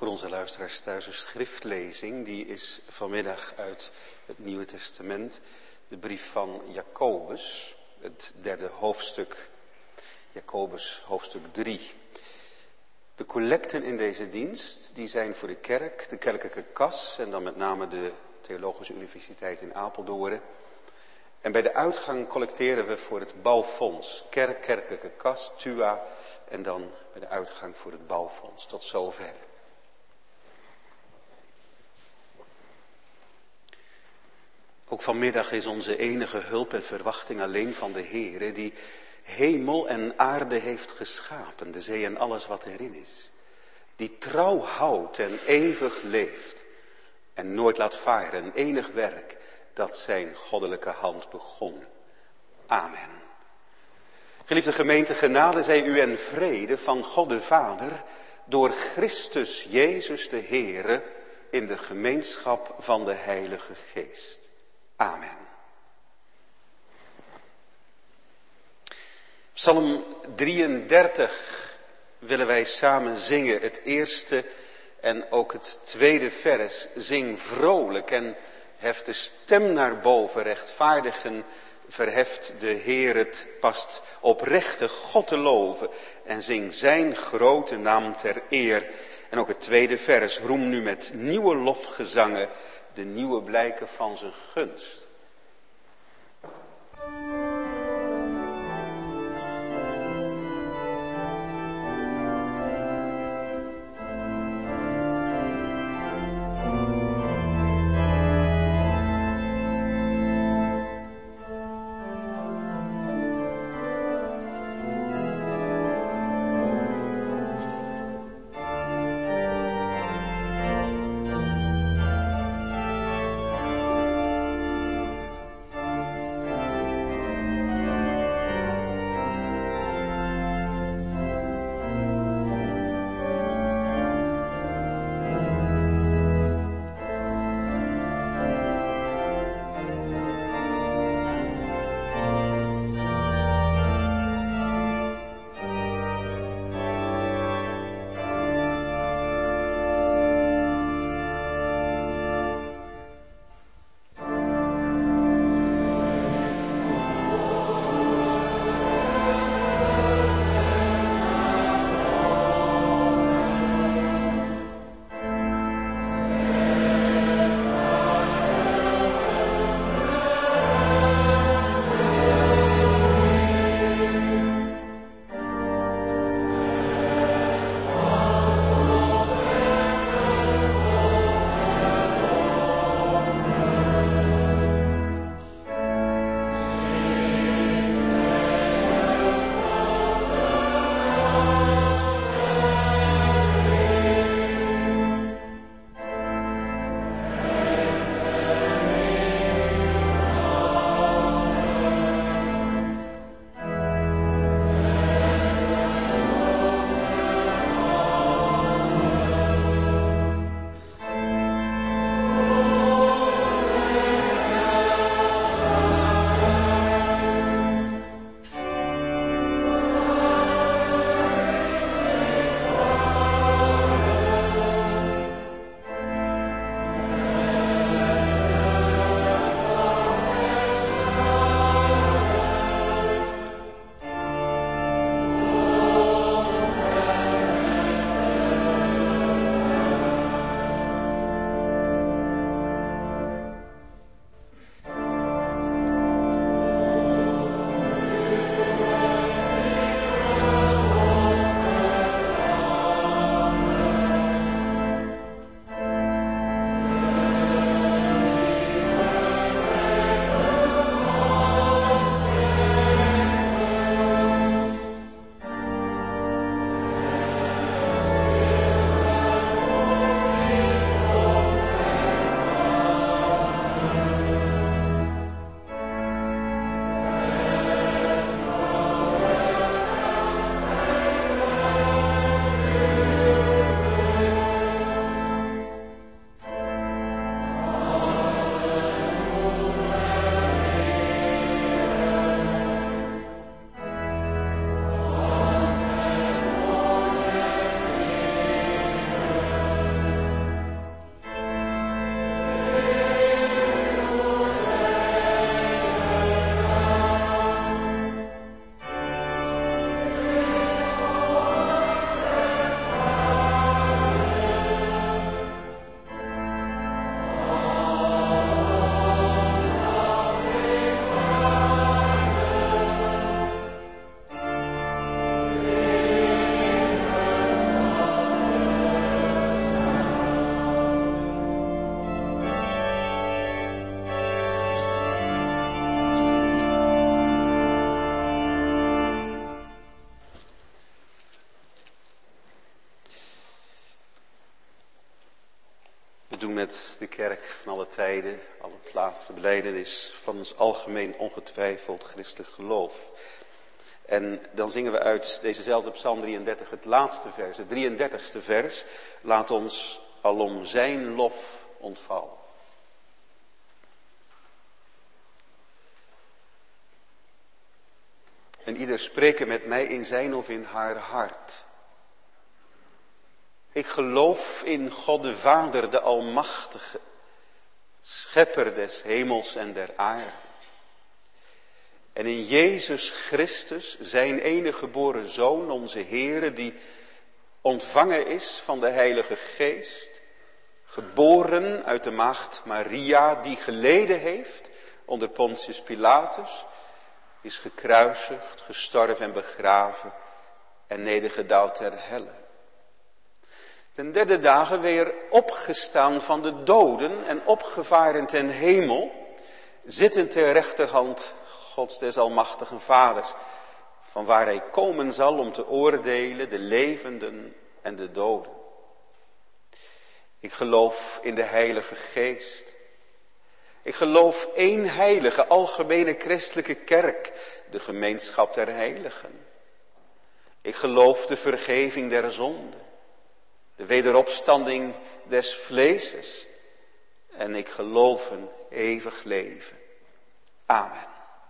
onze luisteraars thuis een schriftlezing. Die is vanmiddag uit het Nieuwe Testament, de brief van Jacobus, het 3e hoofdstuk. Jacobus hoofdstuk 3. De collecten in deze dienst, die zijn voor de kerk, de kerkelijke kas en dan met name de Theologische Universiteit in Apeldoorn. En bij de uitgang collecteren we voor het bouwfonds, kerkelijke kas, TUA, en dan bij de uitgang voor het bouwfonds. Tot zover. Ook vanmiddag is onze enige hulp en verwachting alleen van de Heere, die hemel en aarde heeft geschapen, de zee en alles wat erin is. Die trouw houdt en eeuwig leeft en nooit laat varen, een enig werk dat zijn goddelijke hand begon. Amen. Geliefde gemeente, genade zij u en vrede van God de Vader, door Christus Jezus de Heere, in de gemeenschap van de Heilige Geest. Amen. Psalm 33 willen wij samen zingen, het eerste en ook het tweede vers. Zing vrolijk en heft de stem naar boven, rechtvaardigen verheft de Heer, het past oprechte God te loven en zing zijn grote naam ter eer. En ook het tweede vers, roem nu met nieuwe lofgezangen de nieuwe blijken van zijn gunst. met de kerk van alle tijden, alle plaatsen, belijdenis van ons algemeen ongetwijfeld christelijk geloof. En dan zingen we uit dezezelfde Psalm 33 het laatste vers, het 33ste vers. Laat ons alom zijn lof ontvouwen. En ieder spreken met mij in zijn of in haar hart. Ik geloof in God de Vader, de Almachtige, Schepper des hemels en der aarde. En in Jezus Christus, zijn enige geboren Zoon, onze Heere, die ontvangen is van de Heilige Geest, geboren uit de maagd Maria, die geleden heeft onder Pontius Pilatus, is gekruisigd, gestorven en begraven en nedergedaald ter helle. Ten derde dagen weer opgestaan van de doden en opgevaren ten hemel, zittend ter rechterhand Gods des almachtigen Vaders, van waar hij komen zal om te oordelen de levenden en de doden. Ik geloof in de Heilige Geest. Ik geloof één heilige, algemene christelijke kerk, de gemeenschap der heiligen. Ik geloof de vergeving der zonden, de wederopstanding des vleeses. En ik geloof een eeuwig leven. Amen.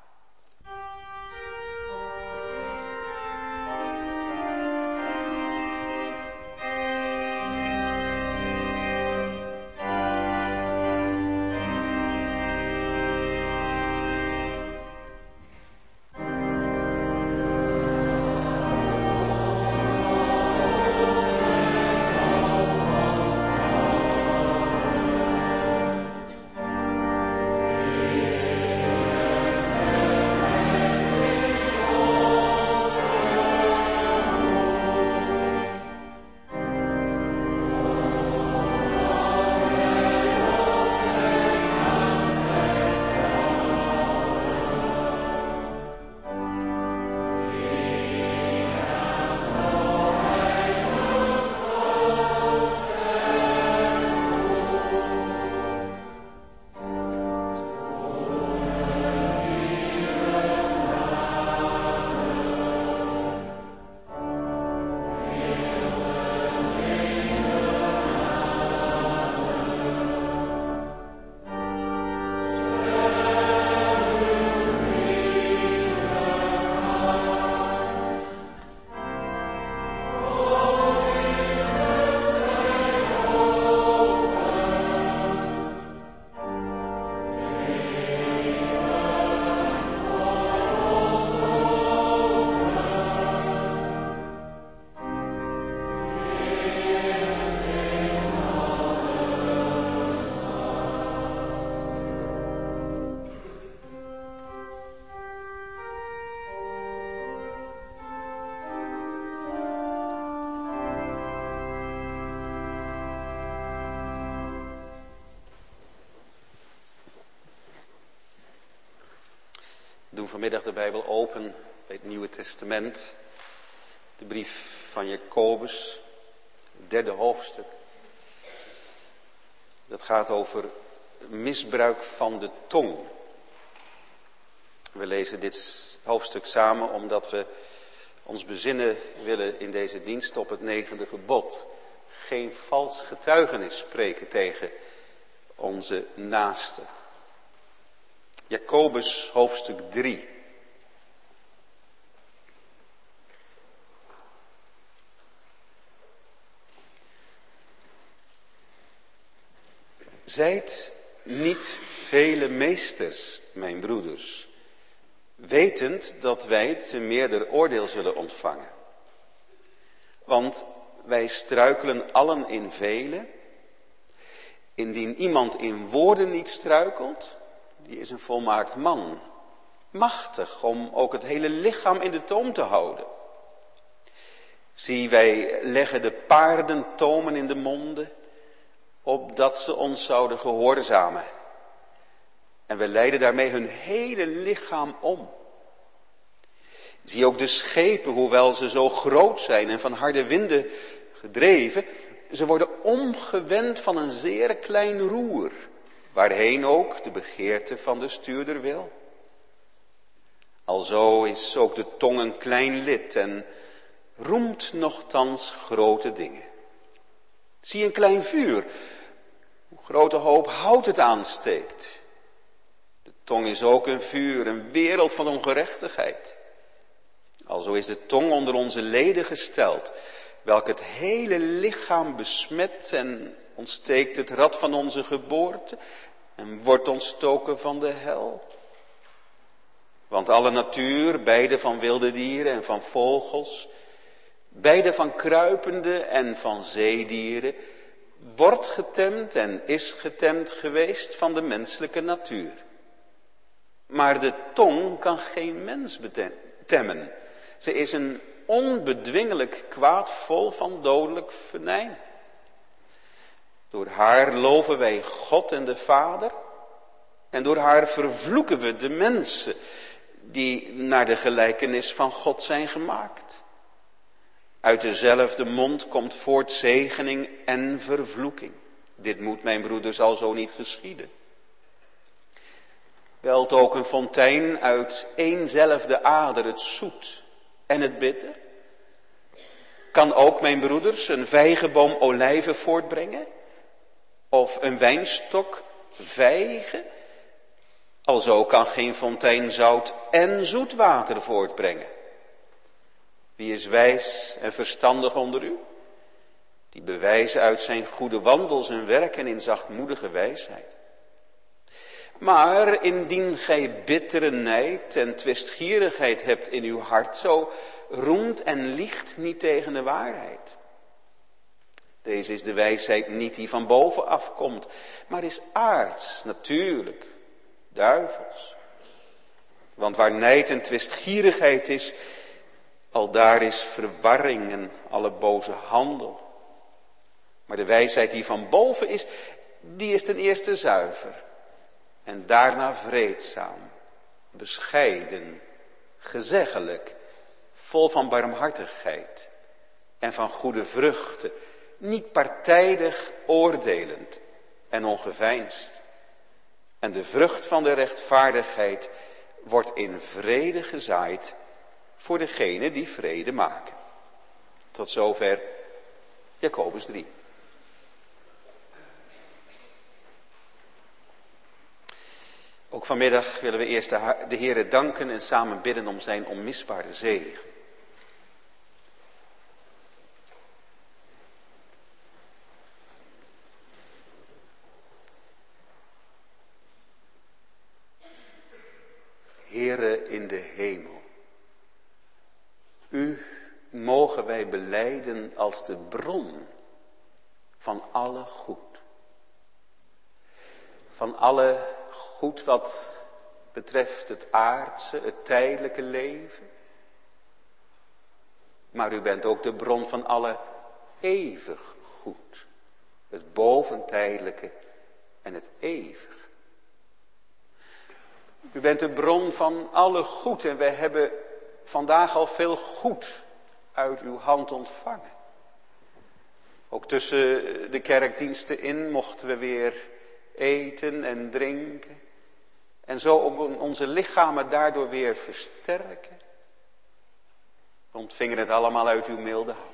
We doen vanmiddag de Bijbel open bij het Nieuwe Testament. De brief van Jacobus, het 3e hoofdstuk. Dat gaat over misbruik van de tong. We lezen dit hoofdstuk samen omdat we ons bezinnen willen in deze dienst op het 9e gebod. Geen vals getuigenis spreken tegen onze naasten. Jacobus hoofdstuk 3. Zijt niet vele meesters, mijn broeders, wetend dat wij te meerder oordeel zullen ontvangen. Want wij struikelen allen in vele. Indien iemand in woorden niet struikelt, die is een volmaakt man, machtig om ook het hele lichaam in de toom te houden. Zie, wij leggen de paarden tomen in de monden, opdat ze ons zouden gehoorzamen. En we leiden daarmee hun hele lichaam om. Zie ook de schepen, hoewel ze zo groot zijn en van harde winden gedreven, ze worden omgewend van een zeer klein roer, waarheen ook de begeerte van de stuurder wil. Alzo is ook de tong een klein lid en roemt nochtans grote dingen. Zie een klein vuur, hoe grote hoop hout het aansteekt. De tong is ook een vuur, een wereld van ongerechtigheid. Alzo is de tong onder onze leden gesteld, welk het hele lichaam besmet en ontsteekt het rad van onze geboorte en wordt ontstoken van de hel. Want alle natuur, beide van wilde dieren en van vogels, beide van kruipende en van zeedieren, wordt getemd en is getemd geweest van de menselijke natuur. Maar de tong kan geen mens temmen. Ze is een onbedwingelijk kwaad vol van dodelijk venijn. Door haar loven wij God en de Vader. En door haar vervloeken we de mensen die naar de gelijkenis van God zijn gemaakt. Uit dezelfde mond komt voort zegening en vervloeking. Dit moet, mijn broeders, alzo niet geschieden. Welt ook een fontein uit éénzelfde ader, het zoet en het bitter? Kan ook, mijn broeders, een vijgenboom olijven voortbrengen? Of een wijnstok vijgen? Alzo kan geen fontein zout en zoet water voortbrengen. Wie is wijs en verstandig onder u? Die bewijzen uit zijn goede wandel zijn werken in zachtmoedige wijsheid. Maar indien gij bittere nijd en twistgierigheid hebt in uw hart, zo roemt en liegt niet tegen de waarheid. Deze is de wijsheid niet die van boven afkomt, maar is aards, natuurlijk, duivels. Want waar nijd en twistgierigheid is, al daar is verwarring en alle boze handel. Maar de wijsheid die van boven is, die is ten eerste zuiver. En daarna vreedzaam, bescheiden, gezeggelijk, vol van barmhartigheid en van goede vruchten, niet partijdig oordelend en ongeveinsd. En de vrucht van de rechtvaardigheid wordt in vrede gezaaid voor degenen die vrede maken. Tot zover Jacobus 3. Ook vanmiddag willen we eerst de Heere danken en samen bidden om zijn onmisbare zegen. Heere in de hemel, u mogen wij belijden als de bron van alle goed. Van alle goed wat betreft het aardse, het tijdelijke leven. Maar u bent ook de bron van alle eeuwig goed. Het boventijdelijke en het eeuwig. U bent de bron van alle goed en wij hebben vandaag al veel goed uit uw hand ontvangen. Ook tussen de kerkdiensten in mochten we weer eten en drinken. En zo onze lichamen daardoor weer versterken. We ontvingen het allemaal uit uw milde hand.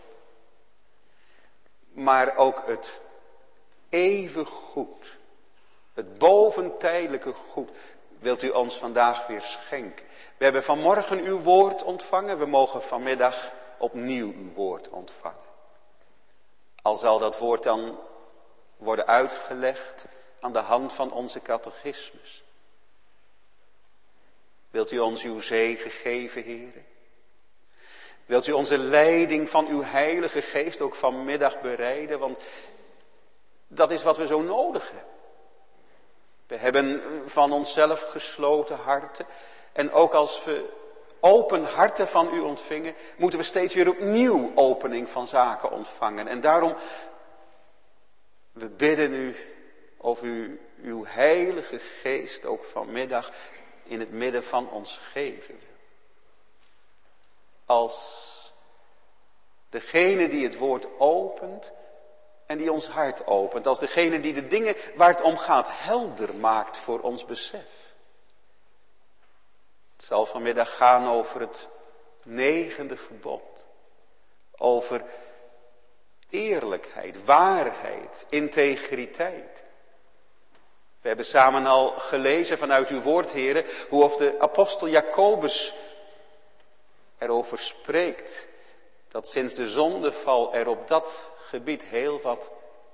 Maar ook het eeuwig goed, het boventijdelijke goed, wilt u ons vandaag weer schenken. We hebben vanmorgen uw woord ontvangen, we mogen vanmiddag opnieuw uw woord ontvangen. Al zal dat woord dan worden uitgelegd aan de hand van onze catechismus. Wilt u ons uw zegen geven, Heere? Wilt u onze leiding van uw heilige geest ook vanmiddag bereiden? Want dat is wat we zo nodig hebben. We hebben van onszelf gesloten harten. En ook als we open harten van u ontvingen, moeten we steeds weer opnieuw opening van zaken ontvangen. En daarom, we bidden u of u uw heilige geest ook vanmiddag in het midden van ons geven wil. Als degene die het woord opent, en die ons hart opent. Als degene die de dingen waar het om gaat helder maakt voor ons besef. Het zal vanmiddag gaan over het 9e verbod. Over eerlijkheid, waarheid, integriteit. We hebben samen al gelezen vanuit uw woord, heren, hoe of de apostel Jacobus erover spreekt. Dat sinds de zondeval er op dat gebied heel wat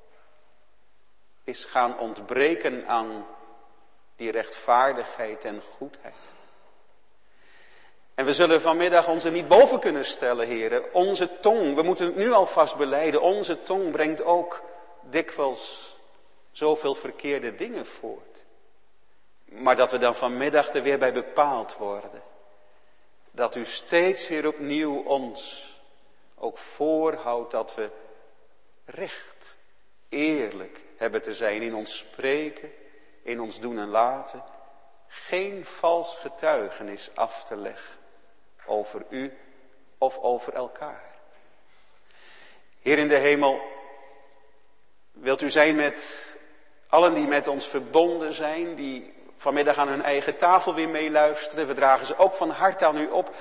is gaan ontbreken aan die rechtvaardigheid en goedheid. En we zullen vanmiddag ons er niet boven kunnen stellen, heren. Onze tong, we moeten het nu alvast belijden, onze tong brengt ook dikwijls zoveel verkeerde dingen voort. Maar dat we dan vanmiddag er weer bij bepaald worden. Dat u steeds weer opnieuw ons ook voorhoudt dat we recht, eerlijk hebben te zijn in ons spreken, in ons doen en laten. Geen vals getuigenis af te leggen over u of over elkaar. Heer in de hemel, wilt u zijn met allen die met ons verbonden zijn, die vanmiddag aan hun eigen tafel weer meeluisteren. We dragen ze ook van harte aan u op.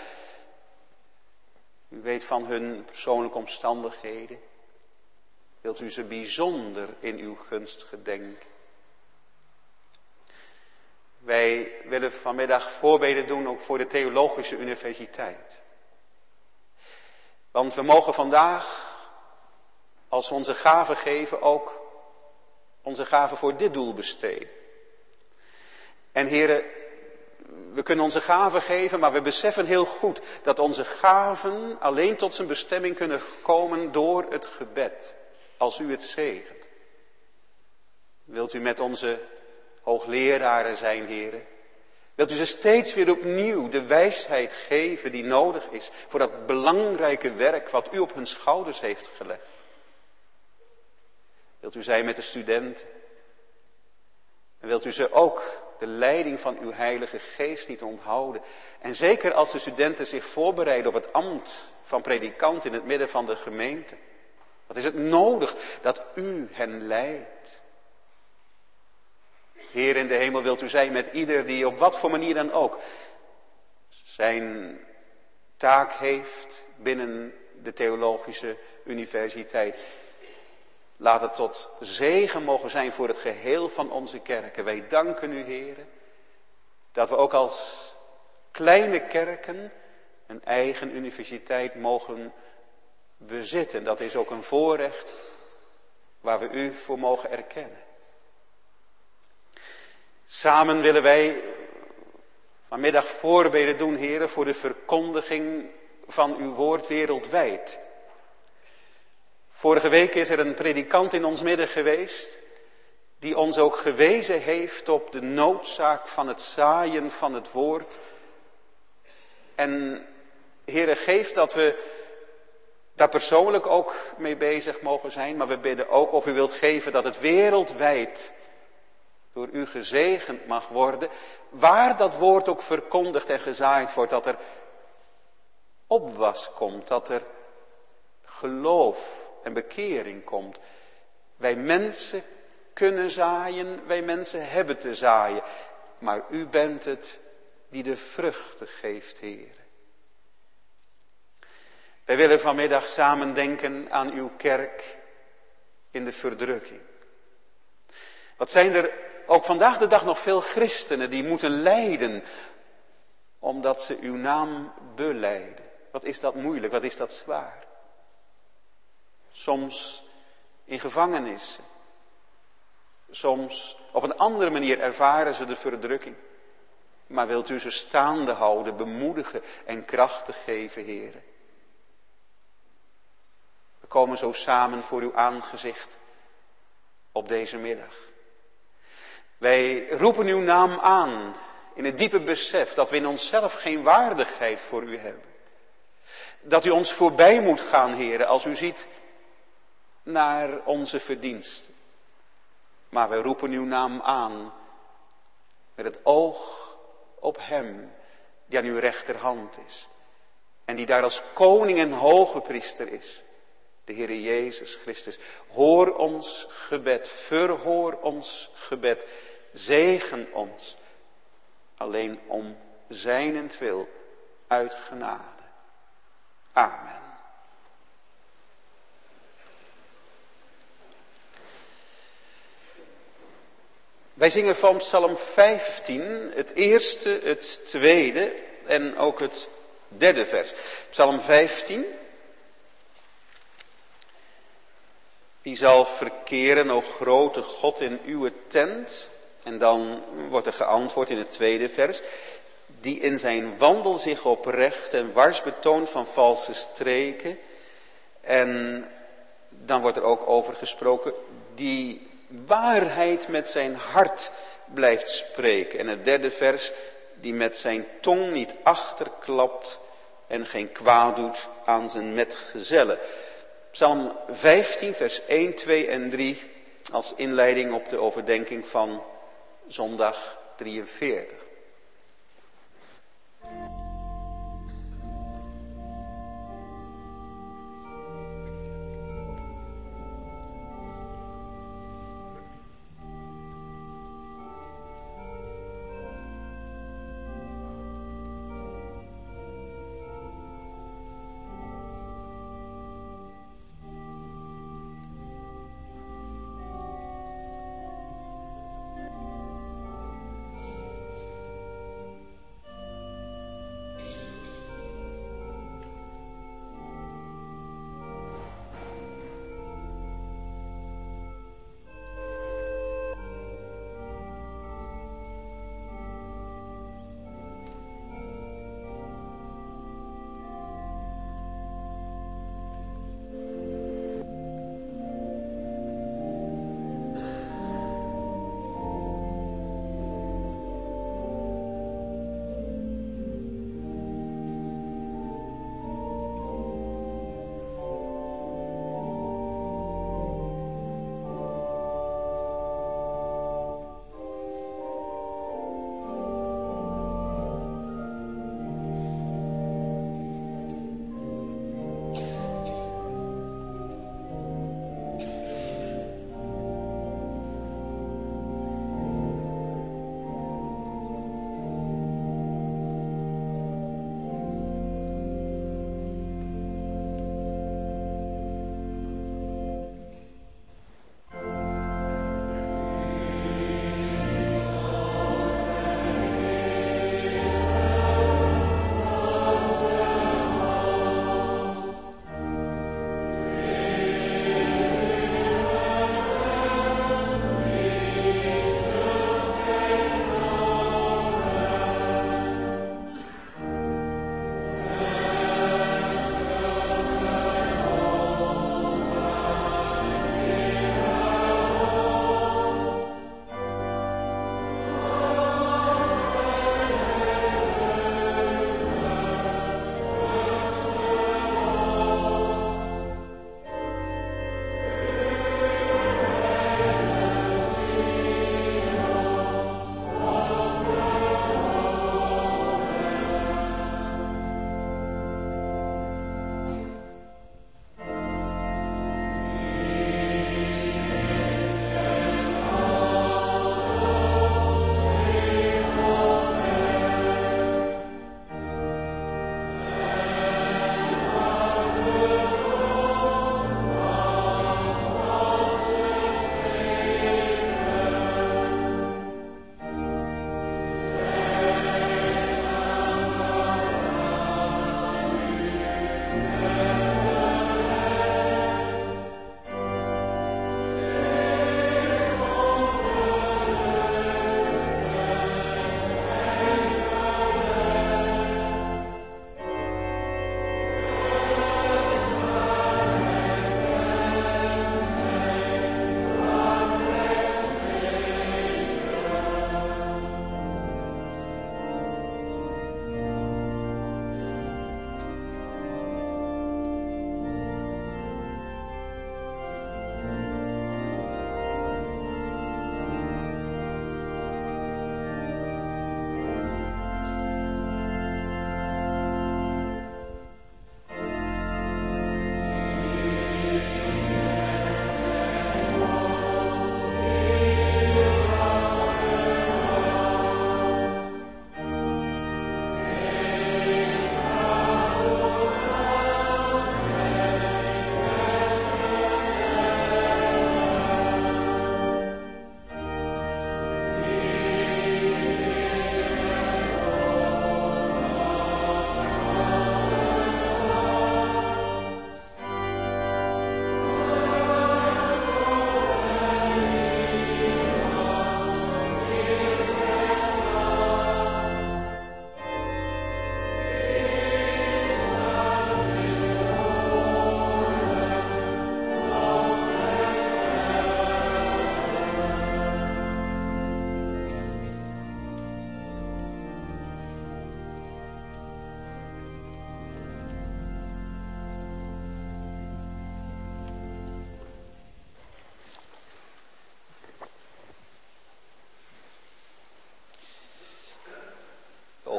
U weet van hun persoonlijke omstandigheden. Wilt u ze bijzonder in uw gunst gedenken. Wij willen vanmiddag voorbeden doen ook voor de Theologische Universiteit. Want we mogen vandaag, als we onze gaven geven, ook onze gaven voor dit doel besteden. En heren, we kunnen onze gaven geven, maar we beseffen heel goed dat onze gaven alleen tot zijn bestemming kunnen komen door het gebed. Als u het zegent. Wilt u met onze hoogleraren zijn, heren? Wilt u ze steeds weer opnieuw de wijsheid geven die nodig is voor dat belangrijke werk wat u op hun schouders heeft gelegd? Wilt u zijn met de studenten? En wilt u ze ook de leiding van uw Heilige Geest niet onthouden? En zeker als de studenten zich voorbereiden op het ambt van predikant in het midden van de gemeente. Wat is het nodig dat u hen leidt? Heer in de hemel, wilt u zijn met ieder die op wat voor manier dan ook zijn taak heeft binnen de Theologische Universiteit. Laat het tot zegen mogen zijn voor het geheel van onze kerken. Wij danken u, heren, dat we ook als kleine kerken een eigen universiteit mogen bezitten. Dat is ook een voorrecht waar we u voor mogen erkennen. Samen willen wij vanmiddag voorbeden doen, heren, voor de verkondiging van uw woord wereldwijd. Vorige week is er een predikant in ons midden geweest, die ons ook gewezen heeft op de noodzaak van het zaaien van het woord. En Heere, geef dat we daar persoonlijk ook mee bezig mogen zijn, maar we bidden ook of u wilt geven dat het wereldwijd door u gezegend mag worden, waar dat woord ook verkondigd en gezaaid wordt, dat er opwas komt, dat er geloof en bekering komt. Wij mensen kunnen zaaien, wij mensen hebben te zaaien, maar u bent het die de vruchten geeft, Heer. Wij willen vanmiddag samen denken aan uw kerk in de verdrukking. Wat zijn er ook vandaag de dag nog veel christenen die moeten lijden omdat ze uw naam belijden. Wat is dat moeilijk, wat is dat zwaar. Soms in gevangenissen. Soms op een andere manier ervaren ze de verdrukking. Maar wilt u ze staande houden, bemoedigen en krachten geven, Heere. We komen zo samen voor uw aangezicht op deze middag. Wij roepen uw naam aan in het diepe besef dat we in onszelf geen waardigheid voor u hebben. Dat u ons voorbij moet gaan, Heere, als u ziet naar onze verdiensten. Maar wij roepen uw naam aan met het oog op hem die aan uw rechterhand is. En die daar als koning en hoge priester is. de Heere Jezus Christus. Hoor ons gebed, verhoor ons gebed, zegen ons, alleen om zijnentwil uit genade. Amen. Wij zingen van Psalm 15 het eerste, het tweede en ook het derde vers. Psalm 15. Wie zal verkeren, o grote God, in uw tent? En dan wordt er geantwoord in het tweede vers. Die in zijn wandel zich oprecht en wars betoont van valse streken. En dan wordt er ook over gesproken, die waarheid met zijn hart blijft spreken. En het derde vers, die met zijn tong niet achterklapt en geen kwaad doet aan zijn metgezellen. Psalm 15, vers 1, 2 en 3 als inleiding op de overdenking van zondag 43.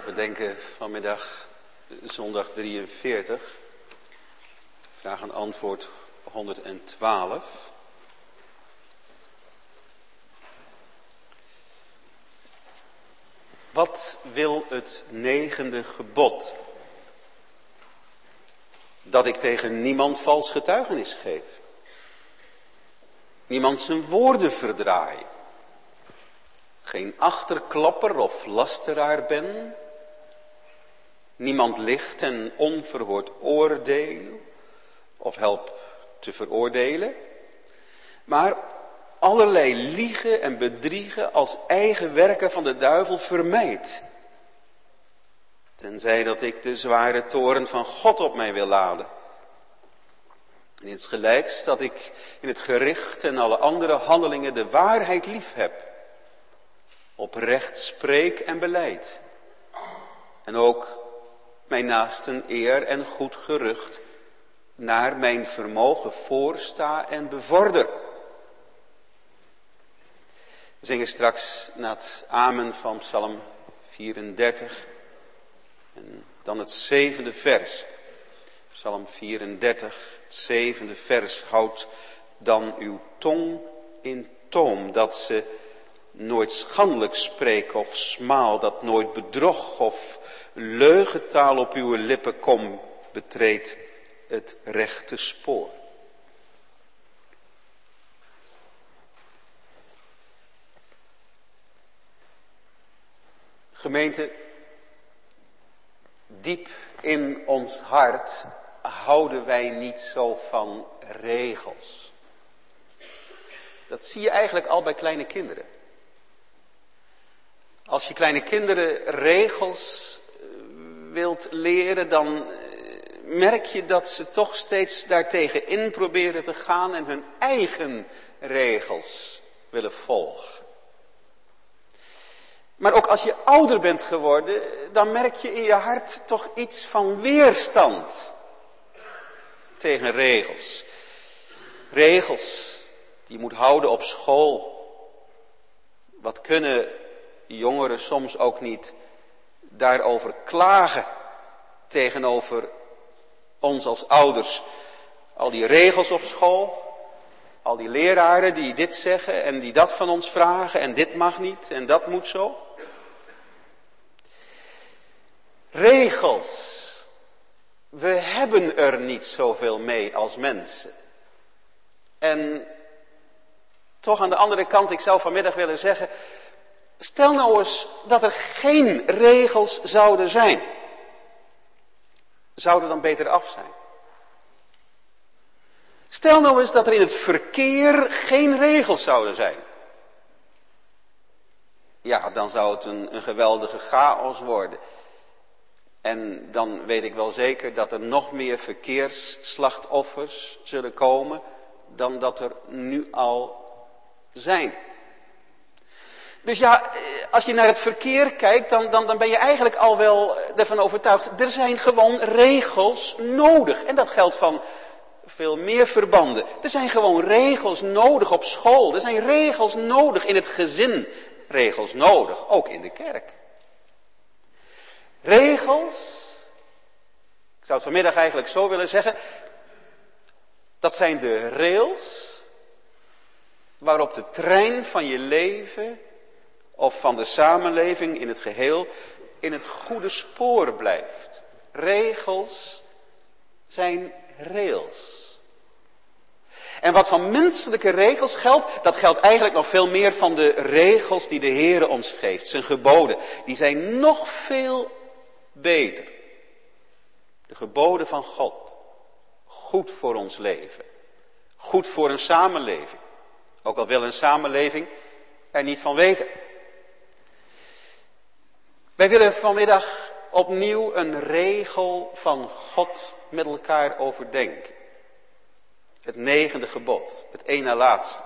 Overdenken vanmiddag zondag 43. Vraag en antwoord 112. Wat wil het 9e gebod? Dat ik tegen niemand vals getuigenis geef. Niemand zijn woorden verdraai. Geen achterklapper of lasteraar ben. Niemand licht en onverhoord oordeel of help te veroordelen. Maar allerlei liegen en bedriegen als eigen werken van de duivel vermijd. Tenzij dat ik de zware toorn van God op mij wil laden. En insgelijks dat ik in het gericht en alle andere handelingen de waarheid lief heb. Oprecht spreek en beleid. En ook mijn naasten eer en goed gerucht naar mijn vermogen voorsta en bevorder. We zingen straks na het amen van Psalm 34 en dan het 7e vers. Psalm 34, het 7e vers. Houd dan uw tong in toom, dat ze nooit schandelijk spreekt of smaal, dat nooit bedrog of leugentaal op uw lippen kom, betreedt het rechte spoor. Gemeente, diep in ons hart houden wij niet zo van regels. Dat zie je eigenlijk al bij kleine kinderen. Als je kleine kinderen regels wilt leren, dan merk je dat ze toch steeds daartegen in proberen te gaan en hun eigen regels willen volgen. Maar ook als je ouder bent geworden, dan merk je in je hart toch iets van weerstand tegen regels. Regels die je moet houden op school. Wat kunnen jongeren soms ook niet daarover klagen tegenover ons als ouders. Al die regels op school, al die leraren die dit zeggen en die dat van ons vragen en dit mag niet en dat moet zo. Regels. We hebben er niet zoveel mee als mensen. En toch aan de andere kant, ik zou vanmiddag willen zeggen, stel nou eens dat er geen regels zouden zijn. Zouden dan beter af zijn? Stel nou eens dat er in het verkeer geen regels zouden zijn. Ja, dan zou het een geweldige chaos worden. En dan weet ik wel zeker dat er nog meer verkeersslachtoffers zullen komen dan dat er nu al zijn. Dus ja, als je naar het verkeer kijkt, dan ben je eigenlijk al wel ervan overtuigd. Er zijn gewoon regels nodig. En dat geldt van veel meer verbanden. Er zijn gewoon regels nodig op school. Er zijn regels nodig in het gezin. Regels nodig, ook in de kerk. Regels, ik zou het vanmiddag eigenlijk zo willen zeggen, dat zijn de rails waarop de trein van je leven of van de samenleving in het geheel in het goede spoor blijft. Regels zijn rails. En wat van menselijke regels geldt, dat geldt eigenlijk nog veel meer van de regels die de Heere ons geeft. Zijn geboden, die zijn nog veel beter. De geboden van God. Goed voor ons leven. Goed voor een samenleving. Ook al wil een samenleving er niet van weten. Wij willen vanmiddag opnieuw een regel van God met elkaar overdenken. Het 9e gebod. Het één na laatste.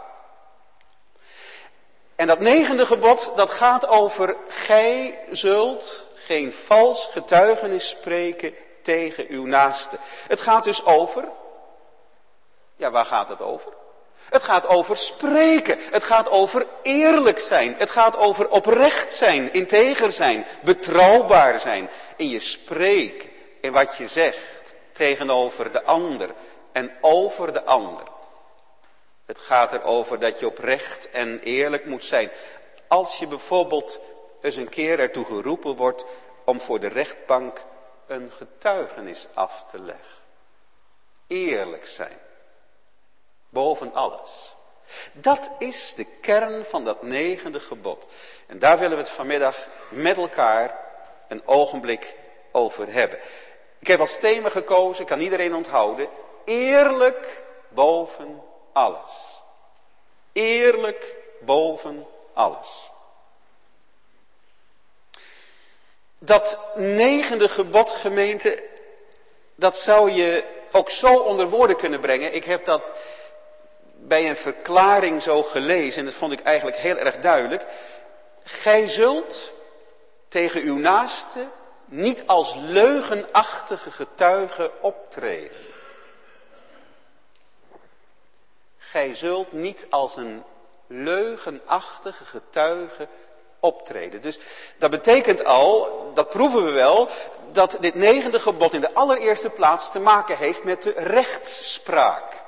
En dat 9e gebod, dat gaat over: gij zult geen vals getuigenis spreken tegen uw naaste. Het gaat dus over, ja, waar gaat het over? Het gaat over spreken. Het gaat over eerlijk zijn. Het gaat over oprecht zijn, integer zijn, betrouwbaar zijn. In je spreken, in wat je zegt, tegenover de ander en over de ander. Het gaat erover dat je oprecht en eerlijk moet zijn. Als je bijvoorbeeld eens een keer ertoe geroepen wordt om voor de rechtbank een getuigenis af te leggen. Eerlijk zijn. Boven alles. Dat is de kern van dat 9e gebod. En daar willen we het vanmiddag met elkaar een ogenblik over hebben. Ik heb als thema gekozen, kan iedereen onthouden. Eerlijk boven alles. Eerlijk boven alles. Dat 9e gebod, gemeente, dat zou je ook zo onder woorden kunnen brengen. Ik heb dat bij een verklaring zo gelezen en dat vond ik eigenlijk heel erg duidelijk. Gij zult tegen uw naaste niet als leugenachtige getuige optreden. Gij zult niet als een leugenachtige getuige optreden. Dus dat betekent al, dat proeven we wel, dat dit 9e gebod in de allereerste plaats te maken heeft met de rechtsspraak.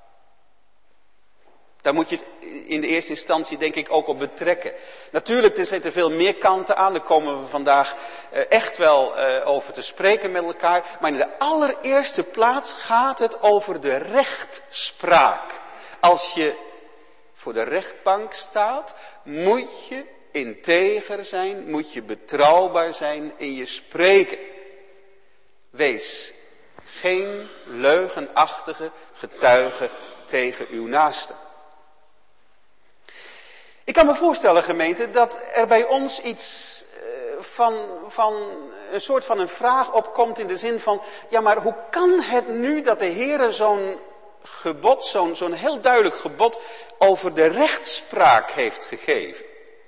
Daar moet je het in de eerste instantie denk ik ook op betrekken. Natuurlijk, er zitten veel meer kanten aan, daar komen we vandaag echt wel over te spreken met elkaar. Maar in de allereerste plaats gaat het over de rechtspraak. Als je voor de rechtbank staat, moet je integer zijn, moet je betrouwbaar zijn in je spreken. Wees geen leugenachtige getuige tegen uw naaste. Ik kan me voorstellen, gemeente, dat er bij ons iets van een soort van een vraag opkomt in de zin van, ja, maar hoe kan het nu dat de Heere zo'n gebod, zo'n heel duidelijk gebod over de rechtspraak heeft gegeven?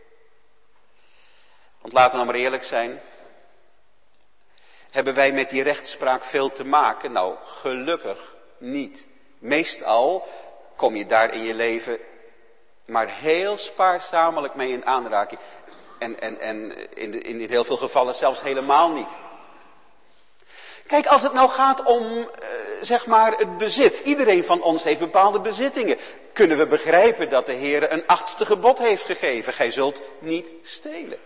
Want laten we nou maar eerlijk zijn. Hebben wij met die rechtspraak veel te maken? Nou, gelukkig niet. Meestal kom je daar in je leven maar heel spaarzamerlijk mee in aanraking. En in heel veel gevallen zelfs helemaal niet. Kijk, als het nou gaat om, zeg maar, het bezit. Iedereen van ons heeft bepaalde bezittingen. Kunnen we begrijpen dat de Heer een 8e gebod heeft gegeven. Gij zult niet stelen.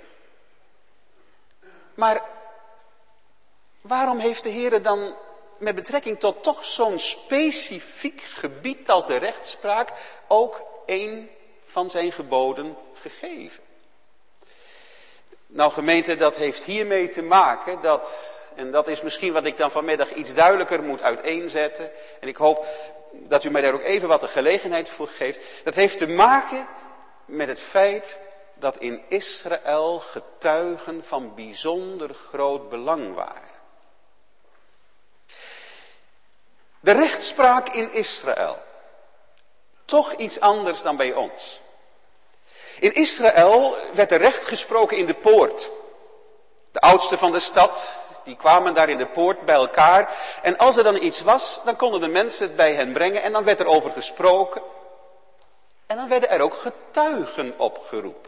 Maar waarom heeft de Heer dan met betrekking tot toch zo'n specifiek gebied als de rechtspraak ook een van zijn geboden gegeven? Nou gemeente, dat heeft hiermee te maken en dat is misschien wat ik dan vanmiddag iets duidelijker moet uiteenzetten. En ik hoop dat u mij daar ook even wat de gelegenheid voor geeft. Dat heeft te maken met het feit dat in Israël getuigen van bijzonder groot belang waren. De rechtspraak in Israël. Toch iets anders dan bij ons. In Israël werd er recht gesproken in de poort. De oudsten van de stad, die kwamen daar in de poort bij elkaar. En als er dan iets was, dan konden de mensen het bij hen brengen. En dan werd er over gesproken. En dan werden er ook getuigen opgeroepen.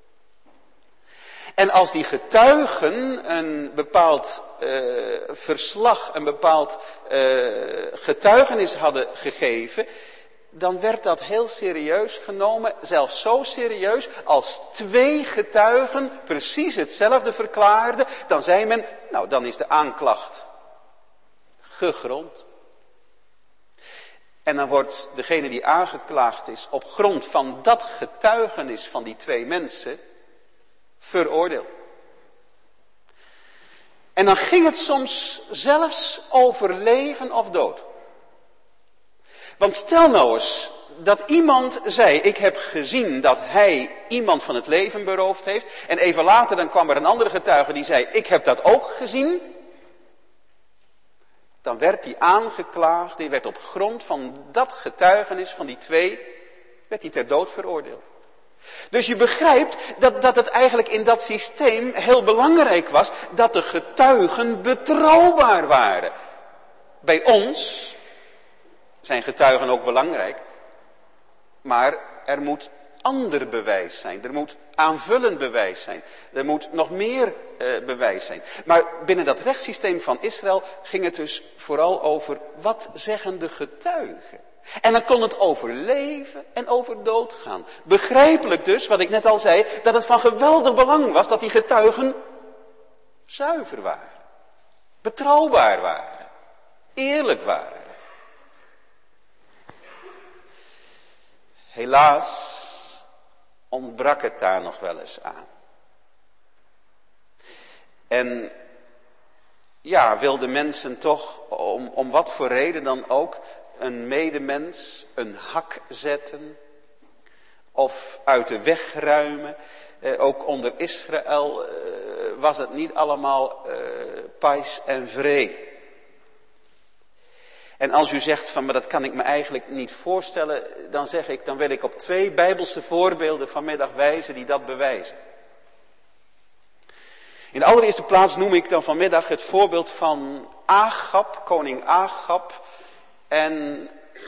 En als die getuigen een bepaald verslag, een bepaald getuigenis hadden gegeven, dan werd dat heel serieus genomen, zelfs zo serieus als 2 getuigen precies hetzelfde verklaarden, dan zei men, nou dan is de aanklacht gegrond. En dan wordt degene die aangeklaagd is op grond van dat getuigenis van die 2 mensen veroordeeld. En dan ging het soms zelfs over leven of dood. Want stel nou eens dat iemand zei, ik heb gezien dat hij iemand van het leven beroofd heeft. En even later dan kwam er een andere getuige die zei, ik heb dat ook gezien. Dan werd die aangeklaagd, die werd op grond van dat getuigenis van die 2, werd die ter dood veroordeeld. Dus je begrijpt dat het eigenlijk in dat systeem heel belangrijk was dat de getuigen betrouwbaar waren. Bij ons zijn getuigen ook belangrijk, Maar er moet ander bewijs zijn. Er moet aanvullend bewijs zijn. Er moet nog meer bewijs zijn. Maar binnen dat rechtssysteem van Israël ging het dus vooral over wat zeggen de getuigen. En dan kon het over leven en over dood gaan. Begrijpelijk dus, wat ik net al zei, dat het van geweldig belang was dat die getuigen zuiver waren. Betrouwbaar waren. Eerlijk waren. Helaas ontbrak het daar nog wel eens aan. En ja, wilden mensen toch, om wat voor reden dan ook, een medemens een hak zetten of uit de weg ruimen. Ook onder Israël was het niet allemaal pais en vree. En als u zegt van, maar dat kan ik me eigenlijk niet voorstellen, dan wil ik op 2 Bijbelse voorbeelden vanmiddag wijzen die dat bewijzen. In de allereerste plaats noem ik dan vanmiddag het voorbeeld van Agab, koning Agab, en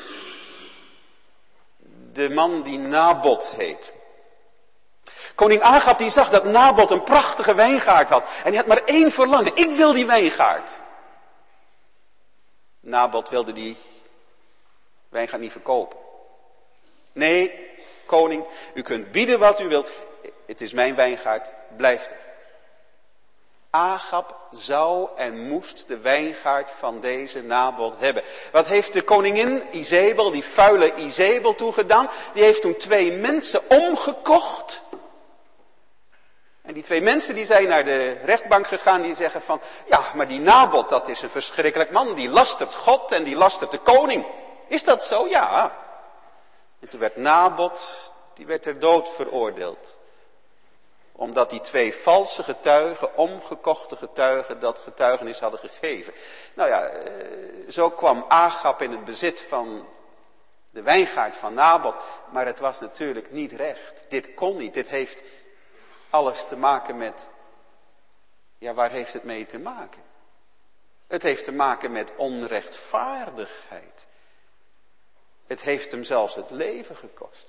de man die Nabot heet. Koning Agab die zag dat Nabot een prachtige wijngaard had. En hij had maar 1 verlangen. Ik wil die wijngaard. Nabot wilde die wijngaard niet verkopen. Nee, koning, u kunt bieden wat u wilt. Het is mijn wijngaard, blijft het. Agab zou en moest de wijngaard van deze Nabot hebben. Wat heeft de koningin Izebel, die vuile Izebel, toegedaan? Die heeft toen 2 mensen omgekocht. En die 2 mensen die zijn naar de rechtbank gegaan, die zeggen van, ja, maar die Nabot, dat is een verschrikkelijk man. Die lastert God en die lastert de koning. Is dat zo? Ja. En toen werd Nabot, die werd ter dood veroordeeld. Omdat die 2 valse getuigen, omgekochte getuigen, dat getuigenis hadden gegeven. Nou ja, zo kwam Agab in het bezit van de wijngaard van Nabot. Maar het was natuurlijk niet recht. Dit kon niet. Dit heeft alles te maken met, ja, waar heeft het mee te maken? Het heeft te maken met onrechtvaardigheid. Het heeft hem zelfs het leven gekost.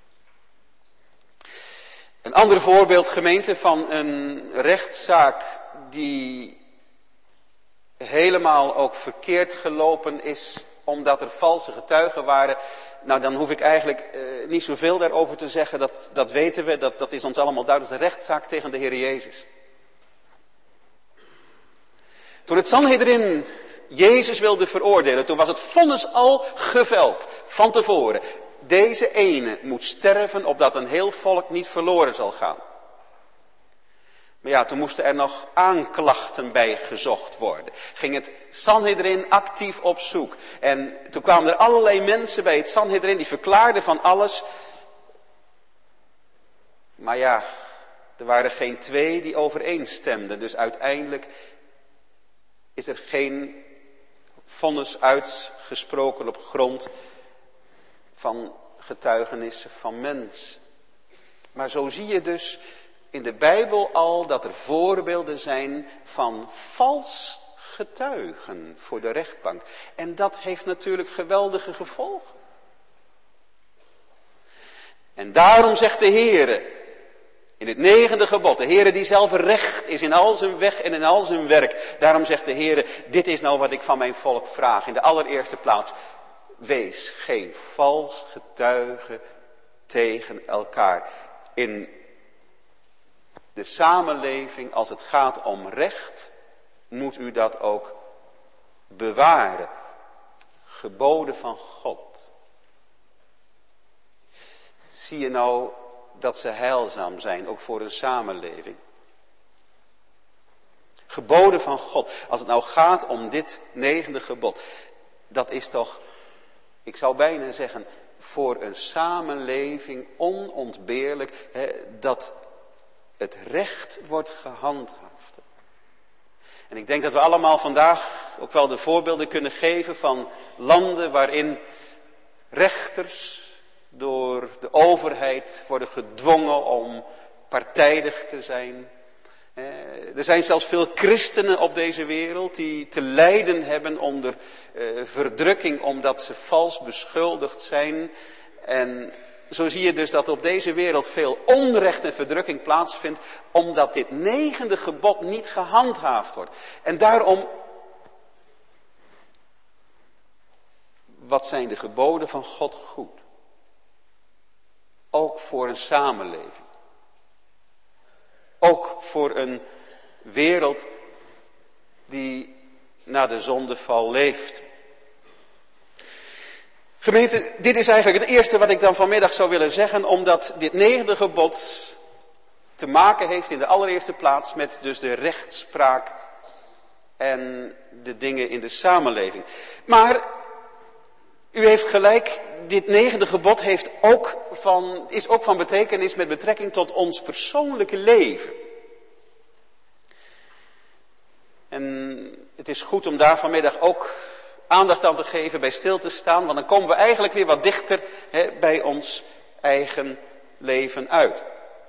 Een ander voorbeeld, gemeente, van een rechtszaak die helemaal ook verkeerd gelopen is, omdat er valse getuigen waren. Nou, dan hoef ik eigenlijk niet zoveel daarover te zeggen, dat weten we, dat is ons allemaal duidelijk. Dat is een rechtszaak tegen de Heer Jezus. Toen het Sanhedrin Jezus wilde veroordelen, toen was het vonnis al geveld, van tevoren. Deze ene moet sterven, opdat een heel volk niet verloren zal gaan. Maar ja, toen moesten er nog aanklachten bij gezocht worden. Ging het Sanhedrin actief op zoek. En toen kwamen er allerlei mensen bij het Sanhedrin die verklaarden van alles. Maar ja, er waren geen 2 die overeenstemden. Dus uiteindelijk is er geen vonnis uitgesproken op grond van getuigenissen van mensen. Maar zo zie je dus in de Bijbel al dat er voorbeelden zijn van vals getuigen voor de rechtbank. En dat heeft natuurlijk geweldige gevolgen. En daarom zegt de Heere in het 9e gebod, de Heere die zelf recht is in al zijn weg en in al zijn werk. Daarom zegt de Heere, dit is nou wat ik van mijn volk vraag. In de allereerste plaats, wees geen vals getuige tegen elkaar. In de samenleving, als het gaat om recht, moet u dat ook bewaren. Geboden van God. Zie je nou dat ze heilzaam zijn, ook voor een samenleving? Geboden van God. Als het nou gaat om dit 9e gebod, dat is toch, ik zou bijna zeggen, voor een samenleving onontbeerlijk, dat het recht wordt gehandhaafd. En ik denk dat we allemaal vandaag ook wel de voorbeelden kunnen geven van landen waarin rechters door de overheid worden gedwongen om partijdig te zijn. Er zijn zelfs veel christenen op deze wereld die te lijden hebben onder verdrukking omdat ze vals beschuldigd zijn. En zo zie je dus dat op deze wereld veel onrecht en verdrukking plaatsvindt, omdat dit 9e gebod niet gehandhaafd wordt. En daarom, wat zijn de geboden van God goed? Ook voor een samenleving. Ook voor een wereld die na de zondeval leeft. Gemeente, dit is eigenlijk het eerste wat ik dan vanmiddag zou willen zeggen, omdat dit 9e gebod te maken heeft in de allereerste plaats met dus de rechtspraak en de dingen in de samenleving. Maar u heeft gelijk, dit 9e gebod is ook van betekenis met betrekking tot ons persoonlijke leven. En het is goed om daar vanmiddag ook aandacht aan te geven, bij stil te staan, want dan komen we eigenlijk weer wat dichter bij ons eigen leven uit.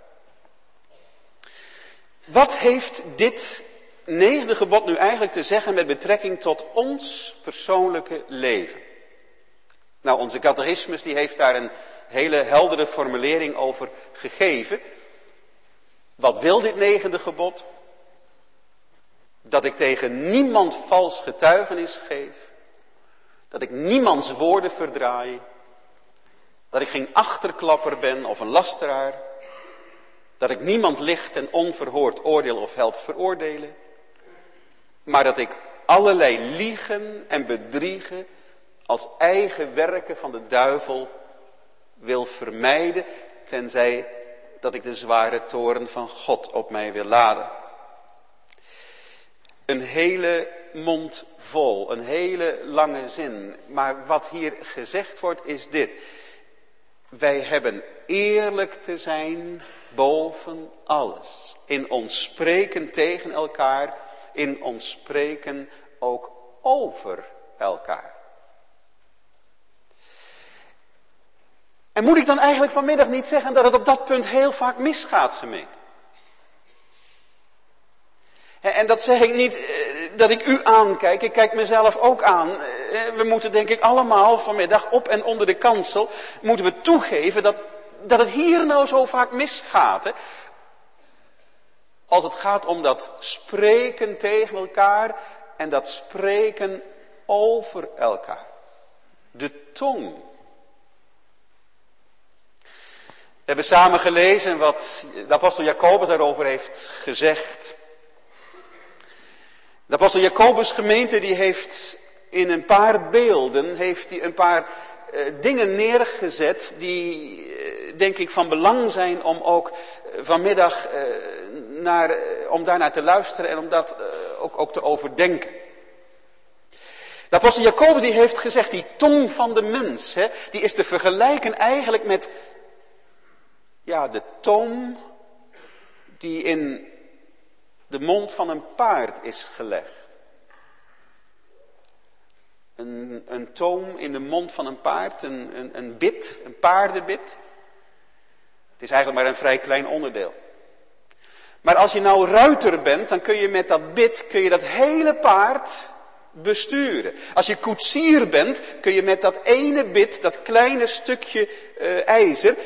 Wat heeft dit 9e gebod nu eigenlijk te zeggen met betrekking tot ons persoonlijke leven? Nou, onze catechismus die heeft daar een hele heldere formulering over gegeven. Wat wil dit 9e gebod? Dat ik tegen niemand vals getuigenis geef. Dat ik niemands woorden verdraai. Dat ik geen achterklapper ben of een lasteraar. Dat ik niemand licht en onverhoord oordeel of help veroordelen. Maar dat ik allerlei liegen en bedriegen als eigen werken van de duivel wil vermijden, tenzij dat ik de zware toorn van God op mij wil laden. Een hele mond vol, een hele lange zin. Maar wat hier gezegd wordt is dit. Wij hebben eerlijk te zijn boven alles. In ons spreken tegen elkaar, in ons spreken ook over elkaar. En moet ik dan eigenlijk vanmiddag niet zeggen dat het op dat punt heel vaak misgaat, gemeente? En dat zeg ik niet dat ik u aankijk, ik kijk mezelf ook aan. We moeten denk ik allemaal vanmiddag op en onder de kansel, moeten we toegeven dat het hier nou zo vaak misgaat. Hè? Als het gaat om dat spreken tegen elkaar en dat spreken over elkaar. De tong. We hebben samen gelezen wat de apostel Jacobus daarover heeft gezegd. De apostel Jacobus, gemeente, die heeft in een paar beelden, heeft hij een paar dingen neergezet die denk ik van belang zijn om ook vanmiddag om daarnaar te luisteren en om dat ook te overdenken. De apostel Jacobus die heeft gezegd, die tong van de mens, die is te vergelijken eigenlijk met de toom die in de mond van een paard is gelegd. Een toom in de mond van een paard, een bit, een paardenbit. Het is eigenlijk maar een vrij klein onderdeel. Maar als je nou ruiter bent, dan kun je met dat bit, dat hele paard besturen. Als je koetsier bent, kun je met dat ene bit, dat kleine stukje ijzer,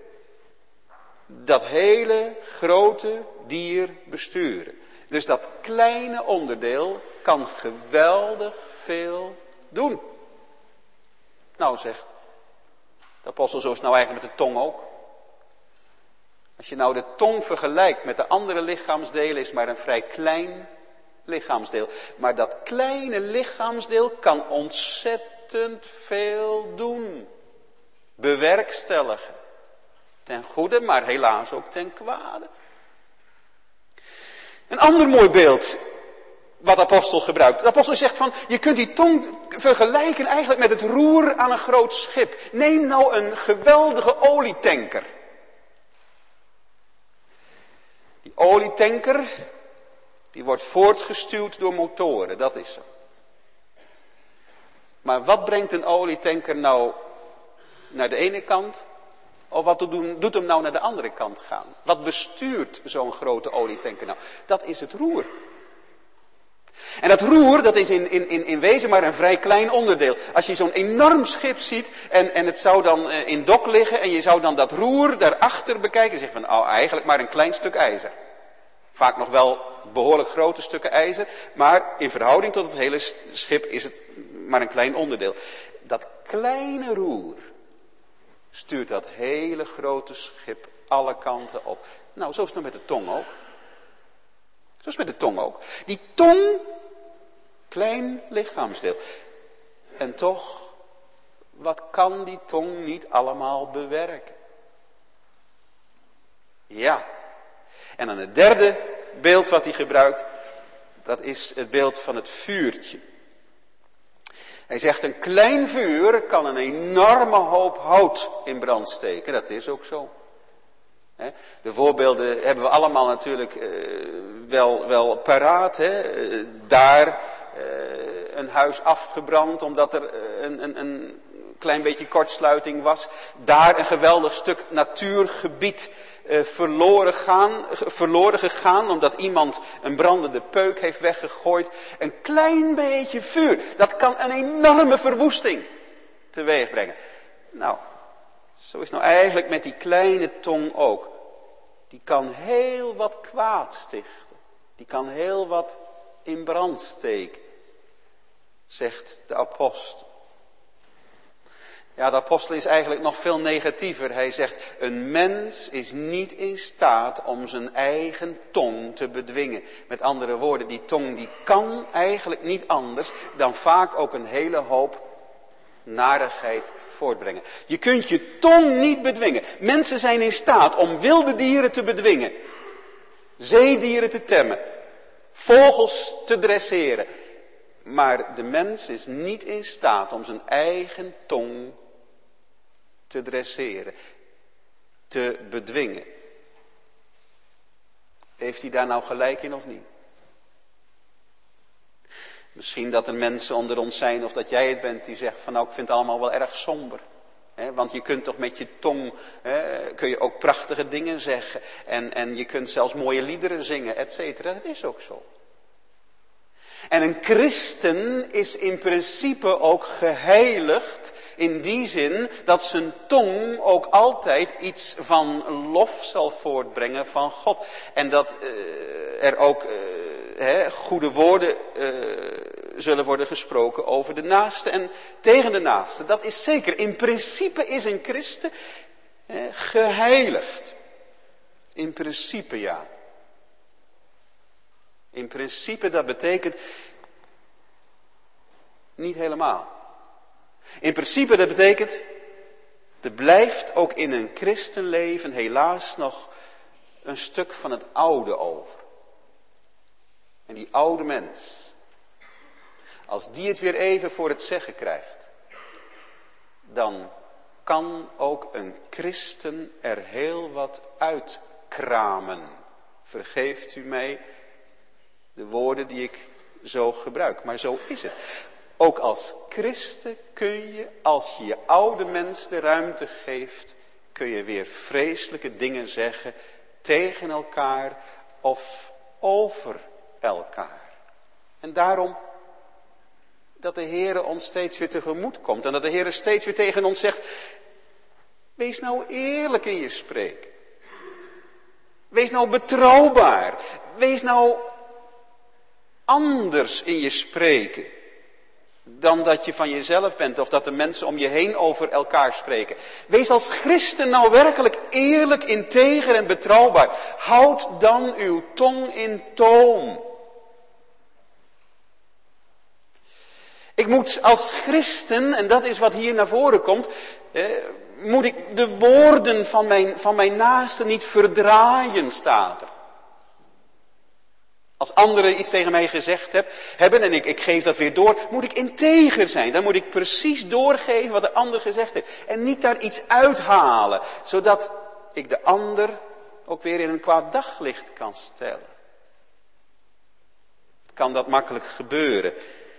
dat hele grote dier besturen. Dus dat kleine onderdeel kan geweldig veel doen. Nou zegt de apostel, zo is het nou eigenlijk met de tong ook. Als je nou de tong vergelijkt met de andere lichaamsdelen, is maar een vrij klein lichaamsdeel. Maar dat kleine lichaamsdeel kan ontzettend veel doen. Bewerkstelligen. Ten goede, maar helaas ook ten kwade. Een ander mooi beeld wat de apostel gebruikt. De apostel zegt van, je kunt die tong vergelijken eigenlijk met het roer aan een groot schip. Neem nou een geweldige olietanker. Die olietanker, die wordt voortgestuwd door motoren, dat is zo. Maar wat brengt een olietanker nou naar de ene kant? Of wat doet hem nou naar de andere kant gaan? Wat bestuurt zo'n grote olietanker nou? Dat is het roer. En dat roer, dat is in wezen maar een vrij klein onderdeel. Als je zo'n enorm schip ziet en het zou dan in dok liggen en je zou dan dat roer daarachter bekijken en zeggen van, eigenlijk maar een klein stuk ijzer. Vaak nog wel behoorlijk grote stukken ijzer, maar in verhouding tot het hele schip is het maar een klein onderdeel. Dat kleine roer stuurt dat hele grote schip alle kanten op. Nou, zo is het nou met de tong ook. Zo is het met de tong ook. Die tong, klein lichaamsdeel. En toch, wat kan die tong niet allemaal bewerken? Ja. En dan het derde beeld wat hij gebruikt, dat is het beeld van het vuurtje. Hij zegt, een klein vuur kan een enorme hoop hout in brand steken. Dat is ook zo. De voorbeelden hebben we allemaal natuurlijk wel paraat. Daar een huis afgebrand omdat er een klein beetje kortsluiting was. Daar een geweldig stuk natuurgebied verloren gegaan omdat iemand een brandende peuk heeft weggegooid. Een klein beetje vuur, dat kan een enorme verwoesting teweeg brengen. Nou, zo is nou eigenlijk met die kleine tong ook. Die kan heel wat kwaad stichten. Die kan heel wat in brand steken, zegt de apostel. Ja, de apostel is eigenlijk nog veel negatiever. Hij zegt, een mens is niet in staat om zijn eigen tong te bedwingen. Met andere woorden, die tong die kan eigenlijk niet anders dan vaak ook een hele hoop narigheid voortbrengen. Je kunt je tong niet bedwingen. Mensen zijn in staat om wilde dieren te bedwingen. Zeedieren te temmen. Vogels te dresseren. Maar de mens is niet in staat om zijn eigen tong te dresseren. Te bedwingen. Heeft hij daar nou gelijk in of niet? Misschien dat er mensen onder ons zijn, of dat jij het bent, die zegt van nou, ik vind het allemaal wel erg somber. Want je kunt toch met je tong, kun je ook prachtige dingen zeggen. En je kunt zelfs mooie liederen zingen, et cetera. Dat is ook zo. En een christen is in principe ook geheiligd in die zin dat zijn tong ook altijd iets van lof zal voortbrengen van God. En dat er ook goede woorden zullen worden gesproken over de naaste en tegen de naaste. Dat is zeker. In principe is een christen geheiligd. In principe ja. In principe, dat betekent niet helemaal. In principe, dat betekent, er blijft ook in een christenleven helaas nog een stuk van het oude over. En die oude mens, als die het weer even voor het zeggen krijgt, dan kan ook een christen er heel wat uitkramen. Vergeeft u mij de woorden die ik zo gebruik. Maar zo is het. Ook als christen kun je, als je je oude mens de ruimte geeft, kun je weer vreselijke dingen zeggen tegen elkaar of over elkaar. En daarom dat de Heere ons steeds weer tegemoet komt. En dat de Heere steeds weer tegen ons zegt, wees nou eerlijk in je spreken. Wees nou betrouwbaar. Wees nou anders in je spreken dan dat je van jezelf bent of dat de mensen om je heen over elkaar spreken. Wees als christen nou werkelijk eerlijk, integer en betrouwbaar. Houd dan uw tong in toom. Ik moet als christen, en dat is wat hier naar voren komt, moet ik de woorden van mijn naaste niet verdraaien, staat er. Als anderen iets tegen mij gezegd hebben en ik geef dat weer door, moet ik integer zijn. Dan moet ik precies doorgeven wat de ander gezegd heeft. En niet daar iets uithalen, zodat ik de ander ook weer in een kwaad daglicht kan stellen. Kan dat makkelijk gebeuren.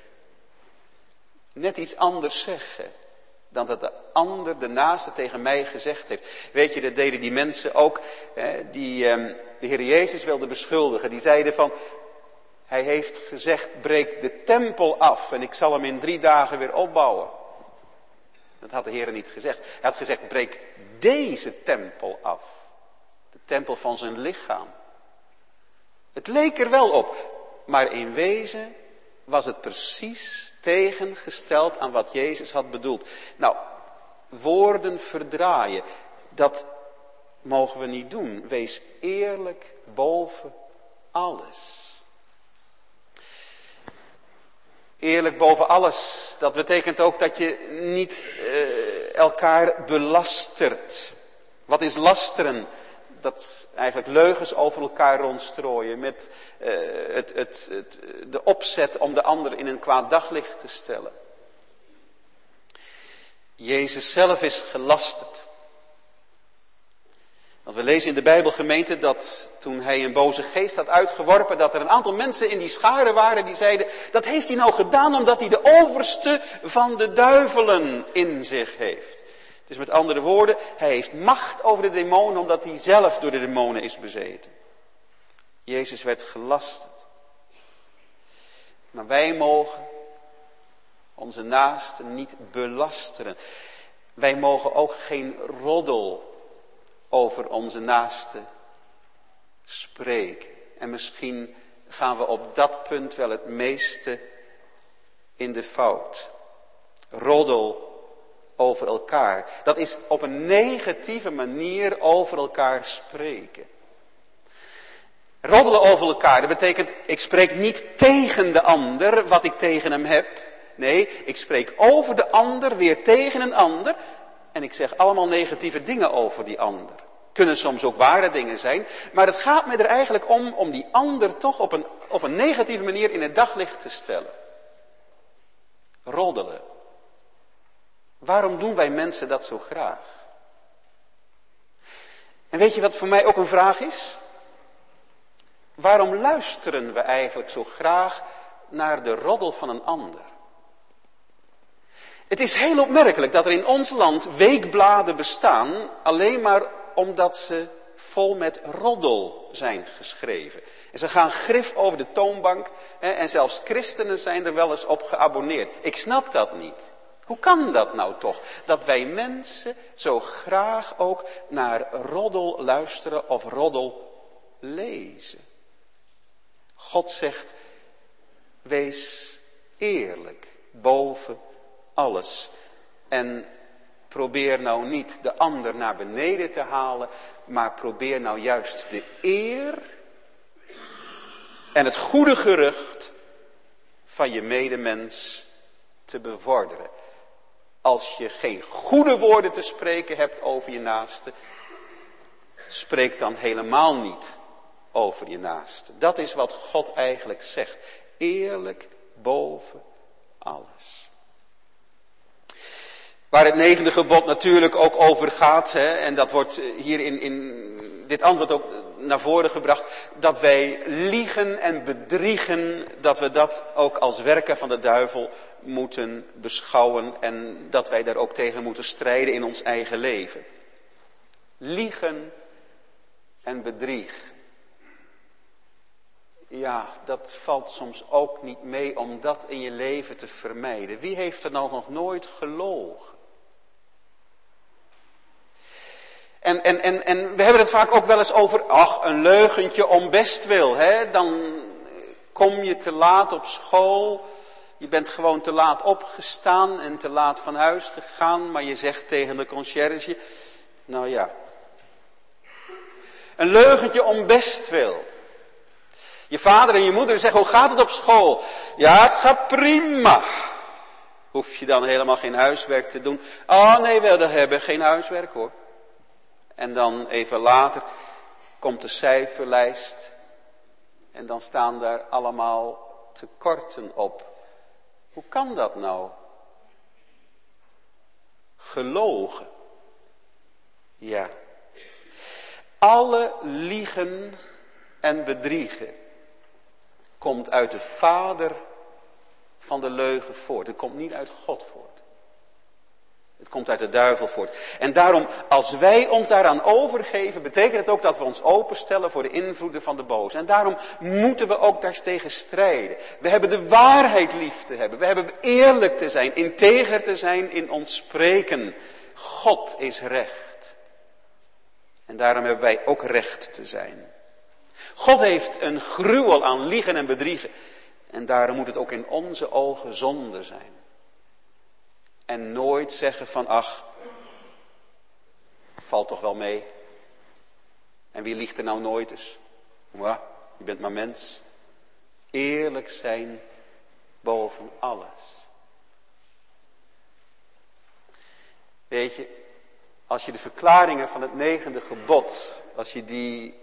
Net iets anders zeggen dan dat de ander, de naaste, tegen mij gezegd heeft. Weet je, dat deden die mensen ook, die de Heer Jezus wilden beschuldigen. Die zeiden van, Hij heeft gezegd, breek de tempel af en ik zal hem in 3 dagen weer opbouwen. Dat had de Heer niet gezegd. Hij had gezegd, breek deze tempel af. De tempel van zijn lichaam. Het leek er wel op, maar in wezen was het precies tegengesteld aan wat Jezus had bedoeld. Nou, woorden verdraaien, dat mogen we niet doen. Wees eerlijk boven alles. Eerlijk boven alles, dat betekent ook dat je niet elkaar belastert. Wat is lasteren? Dat is eigenlijk leugens over elkaar rondstrooien met de opzet om de ander in een kwaad daglicht te stellen. Jezus zelf is gelasterd. Want we lezen in de Bijbelgemeente dat toen hij een boze geest had uitgeworpen, dat er een aantal mensen in die scharen waren die zeiden, dat heeft hij nou gedaan omdat hij de overste van de duivelen in zich heeft. Dus met andere woorden, hij heeft macht over de demonen omdat hij zelf door de demonen is bezeten. Jezus werd gelasterd. Maar wij mogen onze naasten niet belasteren. Wij mogen ook geen roddel over onze naasten spreken. En misschien gaan we op dat punt wel het meeste in de fout. Roddel over elkaar. Dat is op een negatieve manier over elkaar spreken. Roddelen over elkaar, dat betekent, ik spreek niet tegen de ander wat ik tegen hem heb. Nee, ik spreek over de ander, weer tegen een ander. En ik zeg allemaal negatieve dingen over die ander. Kunnen soms ook ware dingen zijn. Maar het gaat me er eigenlijk om die ander toch op een negatieve manier in het daglicht te stellen. Roddelen. Waarom doen wij mensen dat zo graag? En weet je wat voor mij ook een vraag is? Waarom luisteren we eigenlijk zo graag naar de roddel van een ander? Het is heel opmerkelijk dat er in ons land weekbladen bestaan, alleen maar omdat ze vol met roddel zijn geschreven. En ze gaan grif over de toonbank en zelfs christenen zijn er wel eens op geabonneerd. Ik snap dat niet. Hoe kan dat nou toch? Dat wij mensen zo graag ook naar roddel luisteren of roddel lezen. God zegt, wees eerlijk boven alles. En probeer nou niet de ander naar beneden te halen, maar probeer nou juist de eer en het goede gerucht van je medemens te bevorderen. Als je geen goede woorden te spreken hebt over je naaste, spreek dan helemaal niet over je naaste. Dat is wat God eigenlijk zegt. Eerlijk boven alles. Waar het 9e gebod natuurlijk ook over gaat, en dat wordt hier in dit antwoord ook naar voren gebracht, dat wij liegen en bedriegen, dat we dat ook als werken van de duivel moeten beschouwen en dat wij daar ook tegen moeten strijden in ons eigen leven. Liegen en bedriegen. Ja, dat valt soms ook niet mee om dat in je leven te vermijden. Wie heeft er nou nog nooit gelogen? En we hebben het vaak ook wel eens over, een leugentje om bestwil. Dan kom je te laat op school, je bent gewoon te laat opgestaan en te laat van huis gegaan, maar je zegt tegen de conciërge, nou ja, een leugentje om bestwil. Je vader en je moeder zeggen, hoe gaat het op school? Ja, het gaat prima. Hoef je dan helemaal geen huiswerk te doen? Oh nee, we hebben geen huiswerk hoor. En dan even later komt de cijferlijst. En dan staan daar allemaal tekorten op. Hoe kan dat nou? Gelogen. Ja. Alle liegen en bedriegen komt uit de vader van de leugen voort. Het komt niet uit God voort. Het komt uit de duivel voort. En daarom, als wij ons daaraan overgeven, betekent het ook dat we ons openstellen voor de invloeden van de boze. En daarom moeten we ook daartegen strijden. We hebben de waarheid lief te hebben. We hebben eerlijk te zijn, integer te zijn in ons spreken. God is recht. En daarom hebben wij ook recht te zijn. God heeft een gruwel aan liegen en bedriegen. En daarom moet het ook in onze ogen zonde zijn. En nooit zeggen van, ach, valt toch wel mee. En wie liegt er nou nooit eens? Ja, je bent maar mens. Eerlijk zijn boven alles. Weet je, als je de verklaringen van het 9e gebod, als je die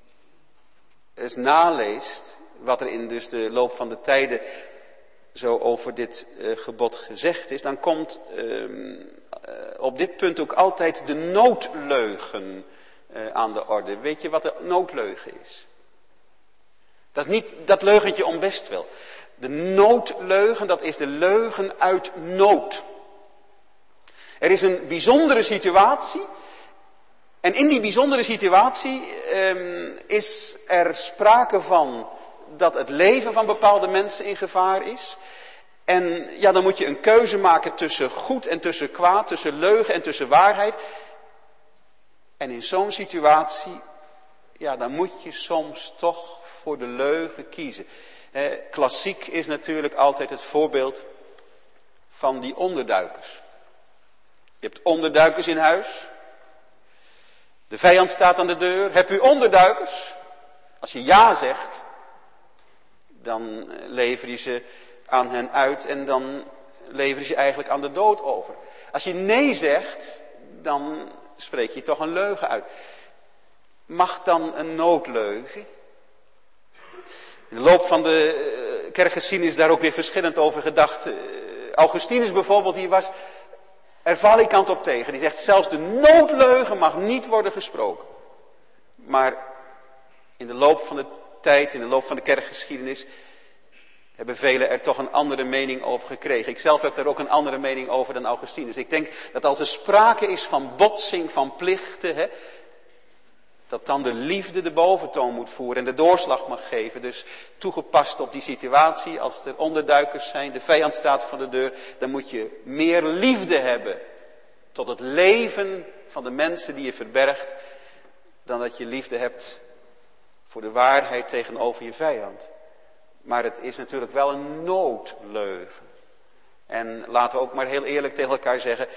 eens naleest, wat er in dus de loop van de tijden zo over dit gebod gezegd is, dan komt op dit punt ook altijd de noodleugen aan de orde. Weet je wat de noodleugen is? Dat is niet dat leugentje om bestwil. De noodleugen, dat is de leugen uit nood. Er is een bijzondere situatie. En in die bijzondere situatie is er sprake van dat het leven van bepaalde mensen in gevaar is. En ja, dan moet je een keuze maken tussen goed en tussen kwaad, tussen leugen en tussen waarheid. En in zo'n situatie, ja, dan moet je soms toch voor de leugen kiezen. Klassiek is natuurlijk altijd het voorbeeld van die onderduikers. Je hebt onderduikers in huis. De vijand staat aan de deur. Heb u onderduikers? Als je ja zegt, dan lever je ze aan hen uit en dan lever je ze eigenlijk aan de dood over. Als je nee zegt, dan spreek je toch een leugen uit. Mag dan een noodleugen? In de loop van de kerkgeschiedenis is daar ook weer verschillend over gedacht. Augustinus bijvoorbeeld, die was er valikant op tegen. Die zegt, zelfs de noodleugen mag niet worden gesproken. Maar in de loop van de tijd, in de loop van de kerkgeschiedenis, hebben velen er toch een andere mening over gekregen. Ik zelf heb daar ook een andere mening over dan Augustinus. Ik denk dat als er sprake is van botsing, van plichten, dat dan de liefde de boventoon moet voeren en de doorslag mag geven. Dus toegepast op die situatie, als er onderduikers zijn, de vijand staat voor de deur, dan moet je meer liefde hebben tot het leven van de mensen die je verbergt, dan dat je liefde hebt voor de waarheid tegenover je vijand. Maar het is natuurlijk wel een noodleugen. En laten we ook maar heel eerlijk tegen elkaar zeggen,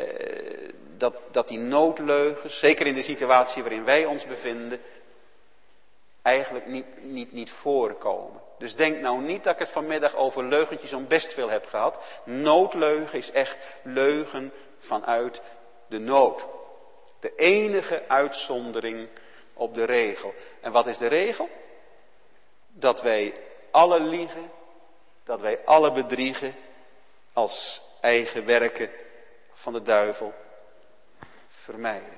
dat die noodleugens, zeker in de situatie waarin wij ons bevinden, eigenlijk niet voorkomen. Dus denk nou niet dat ik het vanmiddag over leugentjes om bestwil heb gehad. Noodleugen is echt leugen vanuit de nood. De enige uitzondering op de regel. En wat is de regel? Dat wij alle liegen, dat wij alle bedriegen als eigen werken van de duivel vermijden.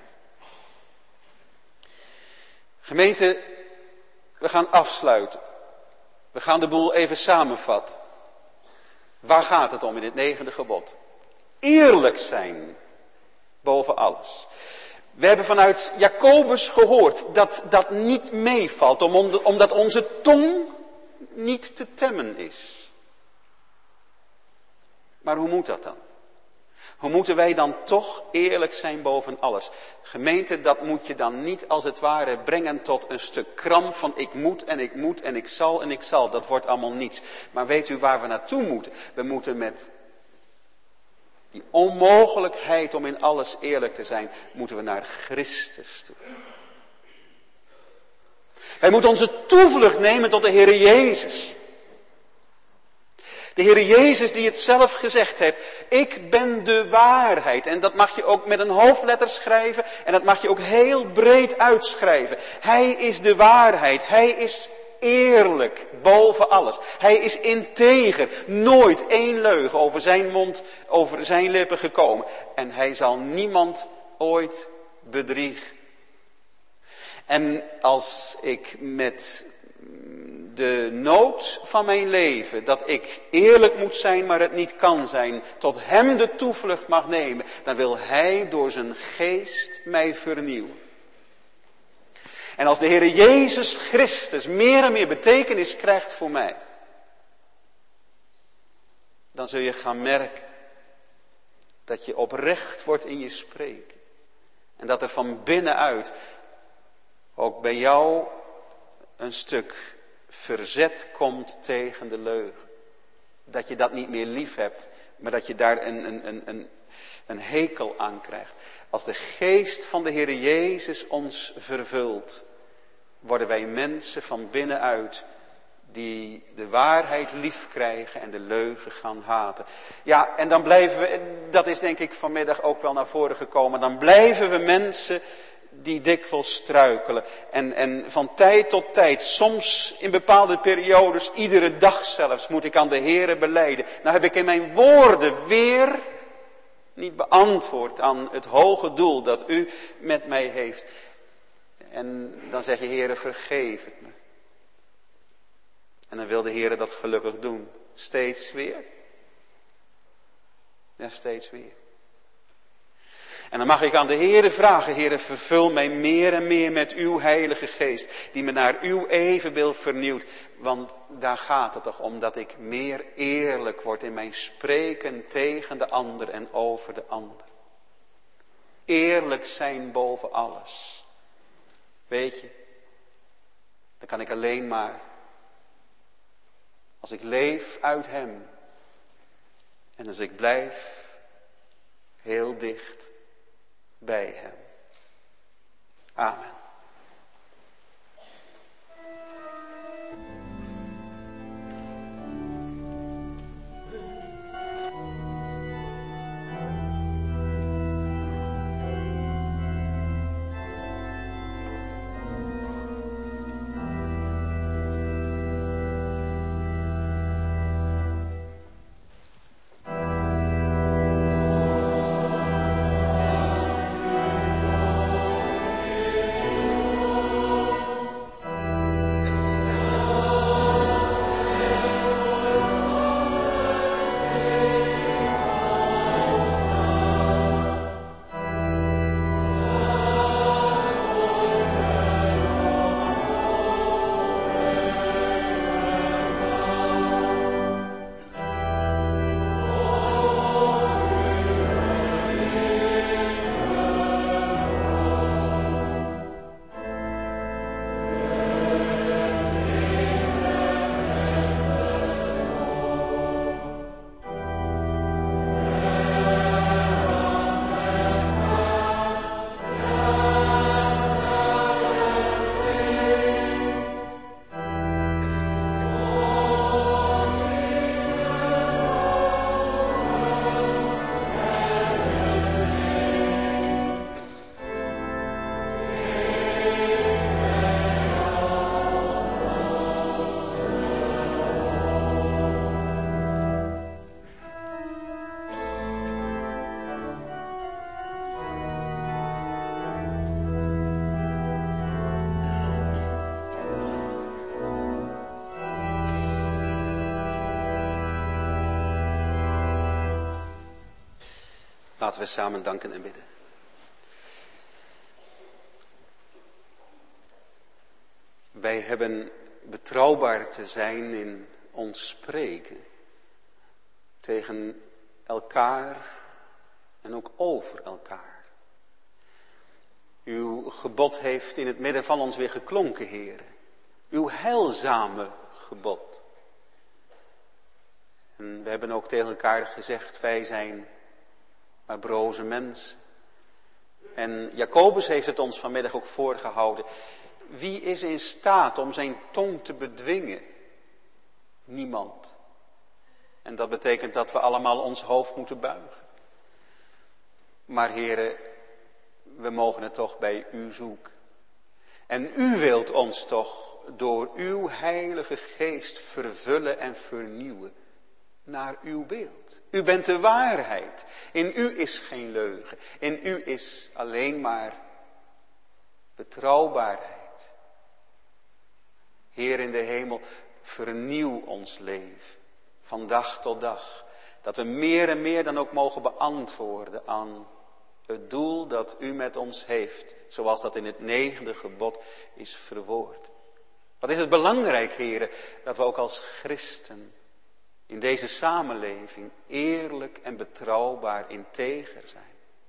Gemeente, we gaan afsluiten. We gaan de boel even samenvatten. Waar gaat het om in het 9e gebod? Eerlijk zijn boven alles. We hebben vanuit Jacobus gehoord dat dat niet meevalt, omdat onze tong niet te temmen is. Maar hoe moet dat dan? Hoe moeten wij dan toch eerlijk zijn boven alles? Gemeente, dat moet je dan niet als het ware brengen tot een stuk kramp van ik moet en ik moet en ik zal en ik zal. Dat wordt allemaal niets. Maar weet u waar we naartoe moeten? We moeten met die onmogelijkheid om in alles eerlijk te zijn, moeten we naar Christus toe. Hij moet onze toevlucht nemen tot de Heer Jezus. De Heer Jezus die het zelf gezegd heeft. Ik ben de waarheid. En dat mag je ook met een hoofdletter schrijven. En dat mag je ook heel breed uitschrijven. Hij is de waarheid. Hij is eerlijk boven alles. Hij is integer. Nooit één leugen over zijn mond, over zijn lippen gekomen. En hij zal niemand ooit bedriegen. En als ik met de nood van mijn leven, dat ik eerlijk moet zijn, maar het niet kan zijn, tot hem de toevlucht mag nemen, dan wil hij door zijn geest mij vernieuwen. En als de Heer Jezus Christus meer en meer betekenis krijgt voor mij, dan zul je gaan merken dat je oprecht wordt in je spreken. En dat er van binnenuit ook bij jou een stuk verzet komt tegen de leugen. Dat je dat niet meer lief hebt, maar dat je daar een hekel aan krijgt. Als de geest van de Heer Jezus ons vervult, worden wij mensen van binnenuit die de waarheid lief krijgen en de leugen gaan haten. Ja, en dan blijven we, dat is denk ik vanmiddag ook wel naar voren gekomen, dan blijven we mensen die dikwijls struikelen. En van tijd tot tijd, soms in bepaalde periodes, iedere dag zelfs, moet ik aan de Heere belijden. Nou heb ik in mijn woorden weer niet beantwoord aan het hoge doel dat u met mij heeft. En dan zeg je, Heere, vergeef het me. En dan wil de Heere dat gelukkig doen. Steeds weer. Ja, steeds weer. En dan mag ik aan de Heere vragen, Heere, vervul mij meer en meer met uw Heilige Geest, die me naar uw evenbeeld vernieuwt. Want daar gaat het toch om, dat ik meer eerlijk word in mijn spreken tegen de ander en over de ander. Eerlijk zijn boven alles. Weet je, dan kan ik alleen maar als ik leef uit hem en als ik blijf heel dicht bij hem. Amen. Laten we samen danken en bidden. Wij hebben betrouwbaar te zijn in ons spreken. Tegen elkaar en ook over elkaar. Uw gebod heeft in het midden van ons weer geklonken, Heere. Uw heilzame gebod. En we hebben ook tegen elkaar gezegd, wij zijn maar broze mensen. En Jacobus heeft het ons vanmiddag ook voorgehouden. Wie is in staat om zijn tong te bedwingen? Niemand. En dat betekent dat we allemaal ons hoofd moeten buigen. Maar Heere, we mogen het toch bij u zoeken. En u wilt ons toch door uw Heilige Geest vervullen en vernieuwen naar uw beeld. U bent de waarheid. In u is geen leugen. In u is alleen maar betrouwbaarheid. Heer in de hemel, vernieuw ons leven. Van dag tot dag. Dat we meer en meer dan ook mogen beantwoorden aan het doel dat u met ons heeft. Zoals dat in het 9e gebod is verwoord. Wat is het belangrijk, heren, dat we ook als christen in deze samenleving eerlijk en betrouwbaar integer zijn.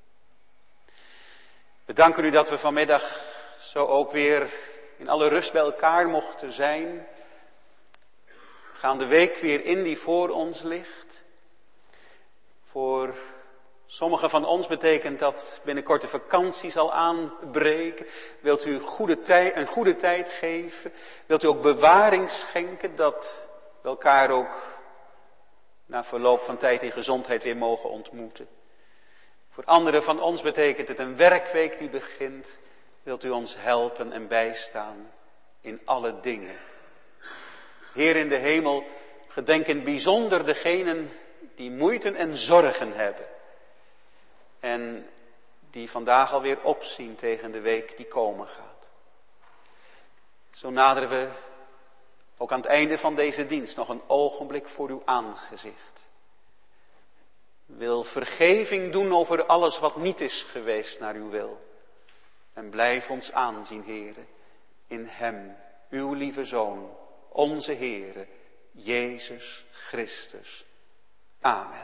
We danken u dat we vanmiddag zo ook weer in alle rust bij elkaar mochten zijn. We gaan de week weer in die voor ons ligt. Voor sommigen van ons betekent dat binnenkort de vakantie zal aanbreken. Wilt u een goede tijd geven? Wilt u ook bewaring schenken dat we elkaar ook na verloop van tijd in gezondheid weer mogen ontmoeten? Voor anderen van ons betekent het een werkweek die begint. Wilt u ons helpen en bijstaan in alle dingen? Heer in de hemel, gedenk in het bijzonder degenen die moeite en zorgen hebben. En die vandaag alweer opzien tegen de week die komen gaat. Zo naderen we ook aan het einde van deze dienst nog een ogenblik voor uw aangezicht. Wil vergeving doen over alles wat niet is geweest naar uw wil. En blijf ons aanzien, Heere, in hem, uw lieve Zoon, onze Heere, Jezus Christus. Amen.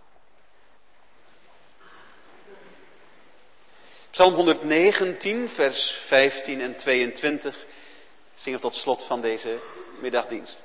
Psalm 119, vers 15 en 22 zingen tot slot van deze middagdienst.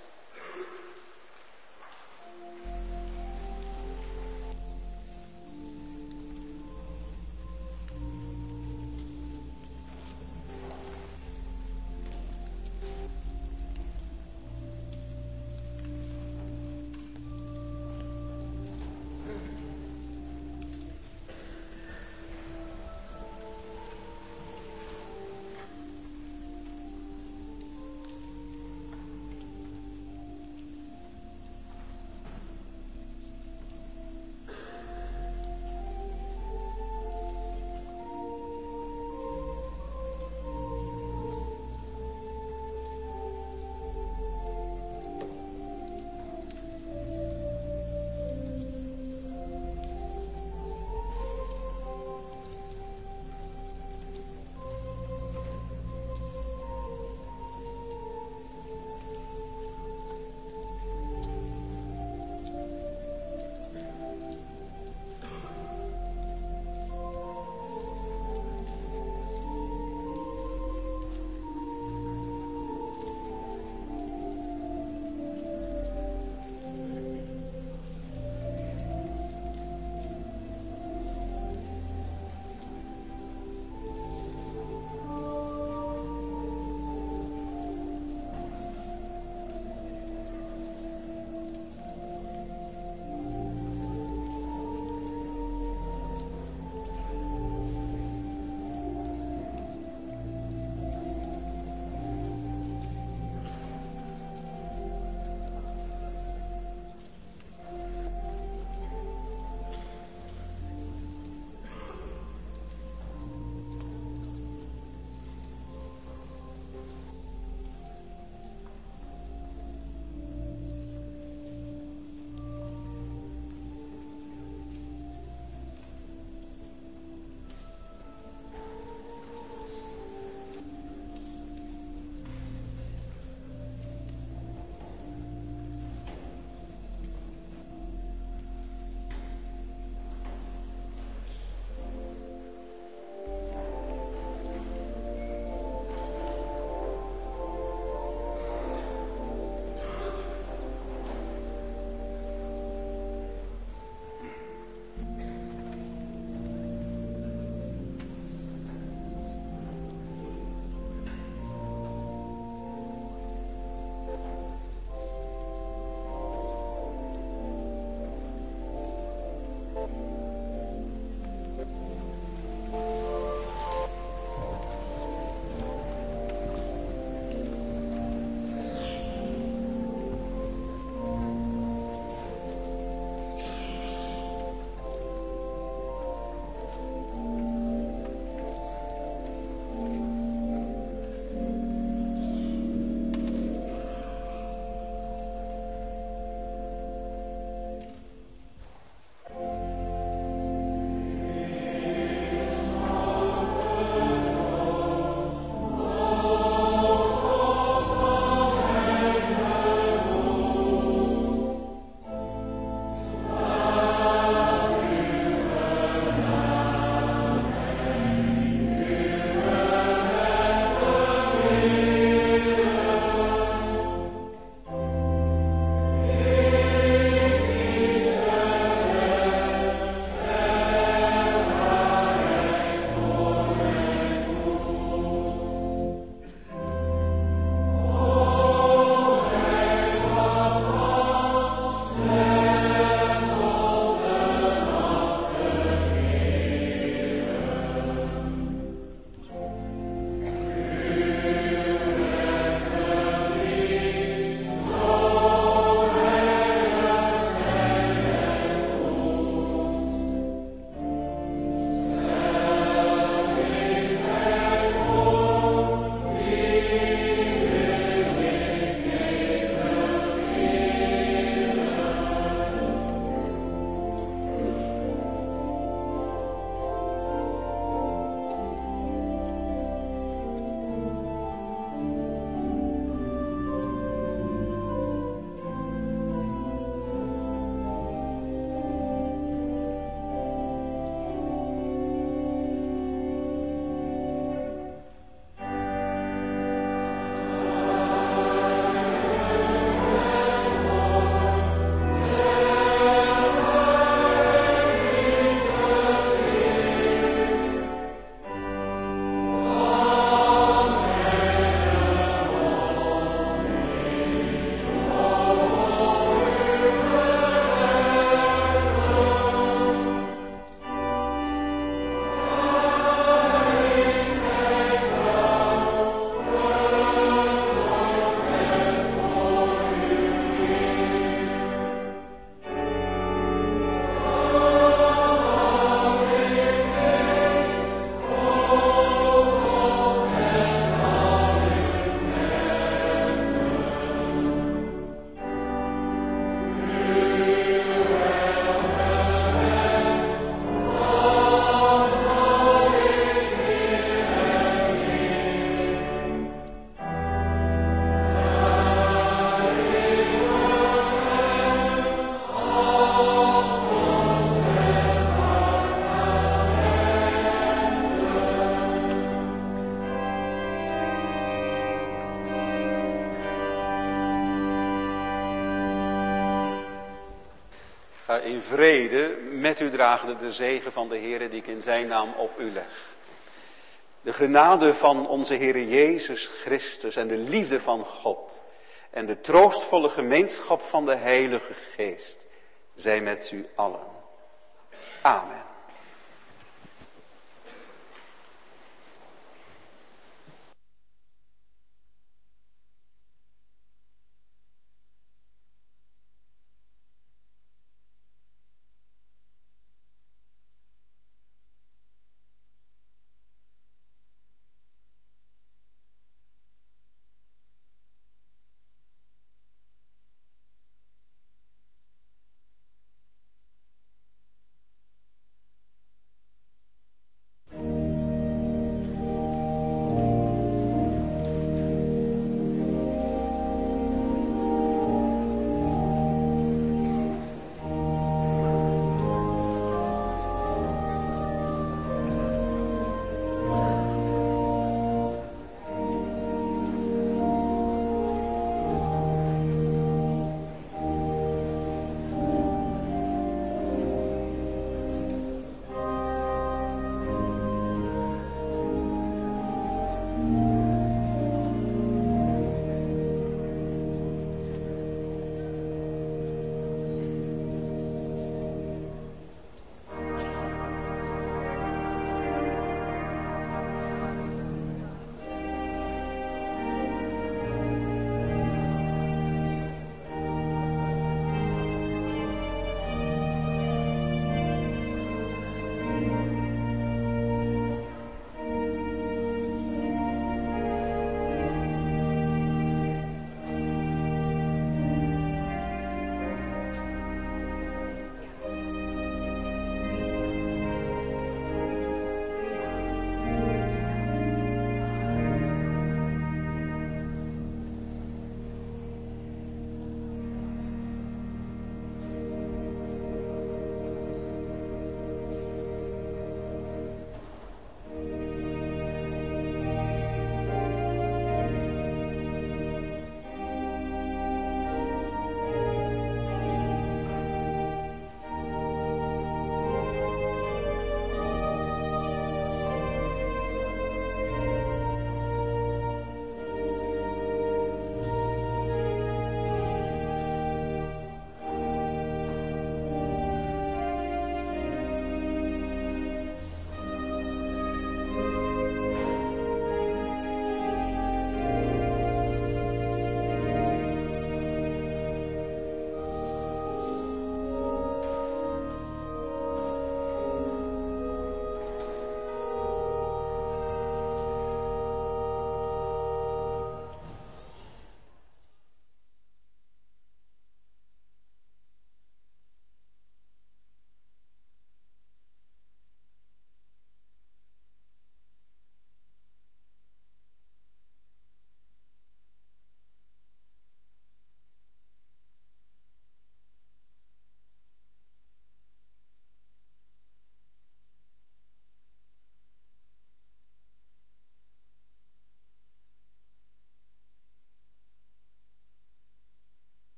Ga in vrede met u dragende de zegen van de Heere die ik in zijn naam op u leg. De genade van onze Heere Jezus Christus en de liefde van God en de troostvolle gemeenschap van de Heilige Geest zij met u allen. Amen.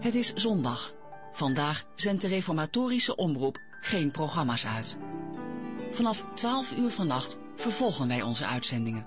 Het is zondag. Vandaag zendt de reformatorische omroep geen programma's uit. Vanaf 12 uur vannacht vervolgen wij onze uitzendingen.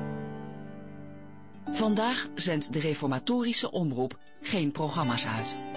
Vandaag zendt de reformatorische omroep geen programma's uit.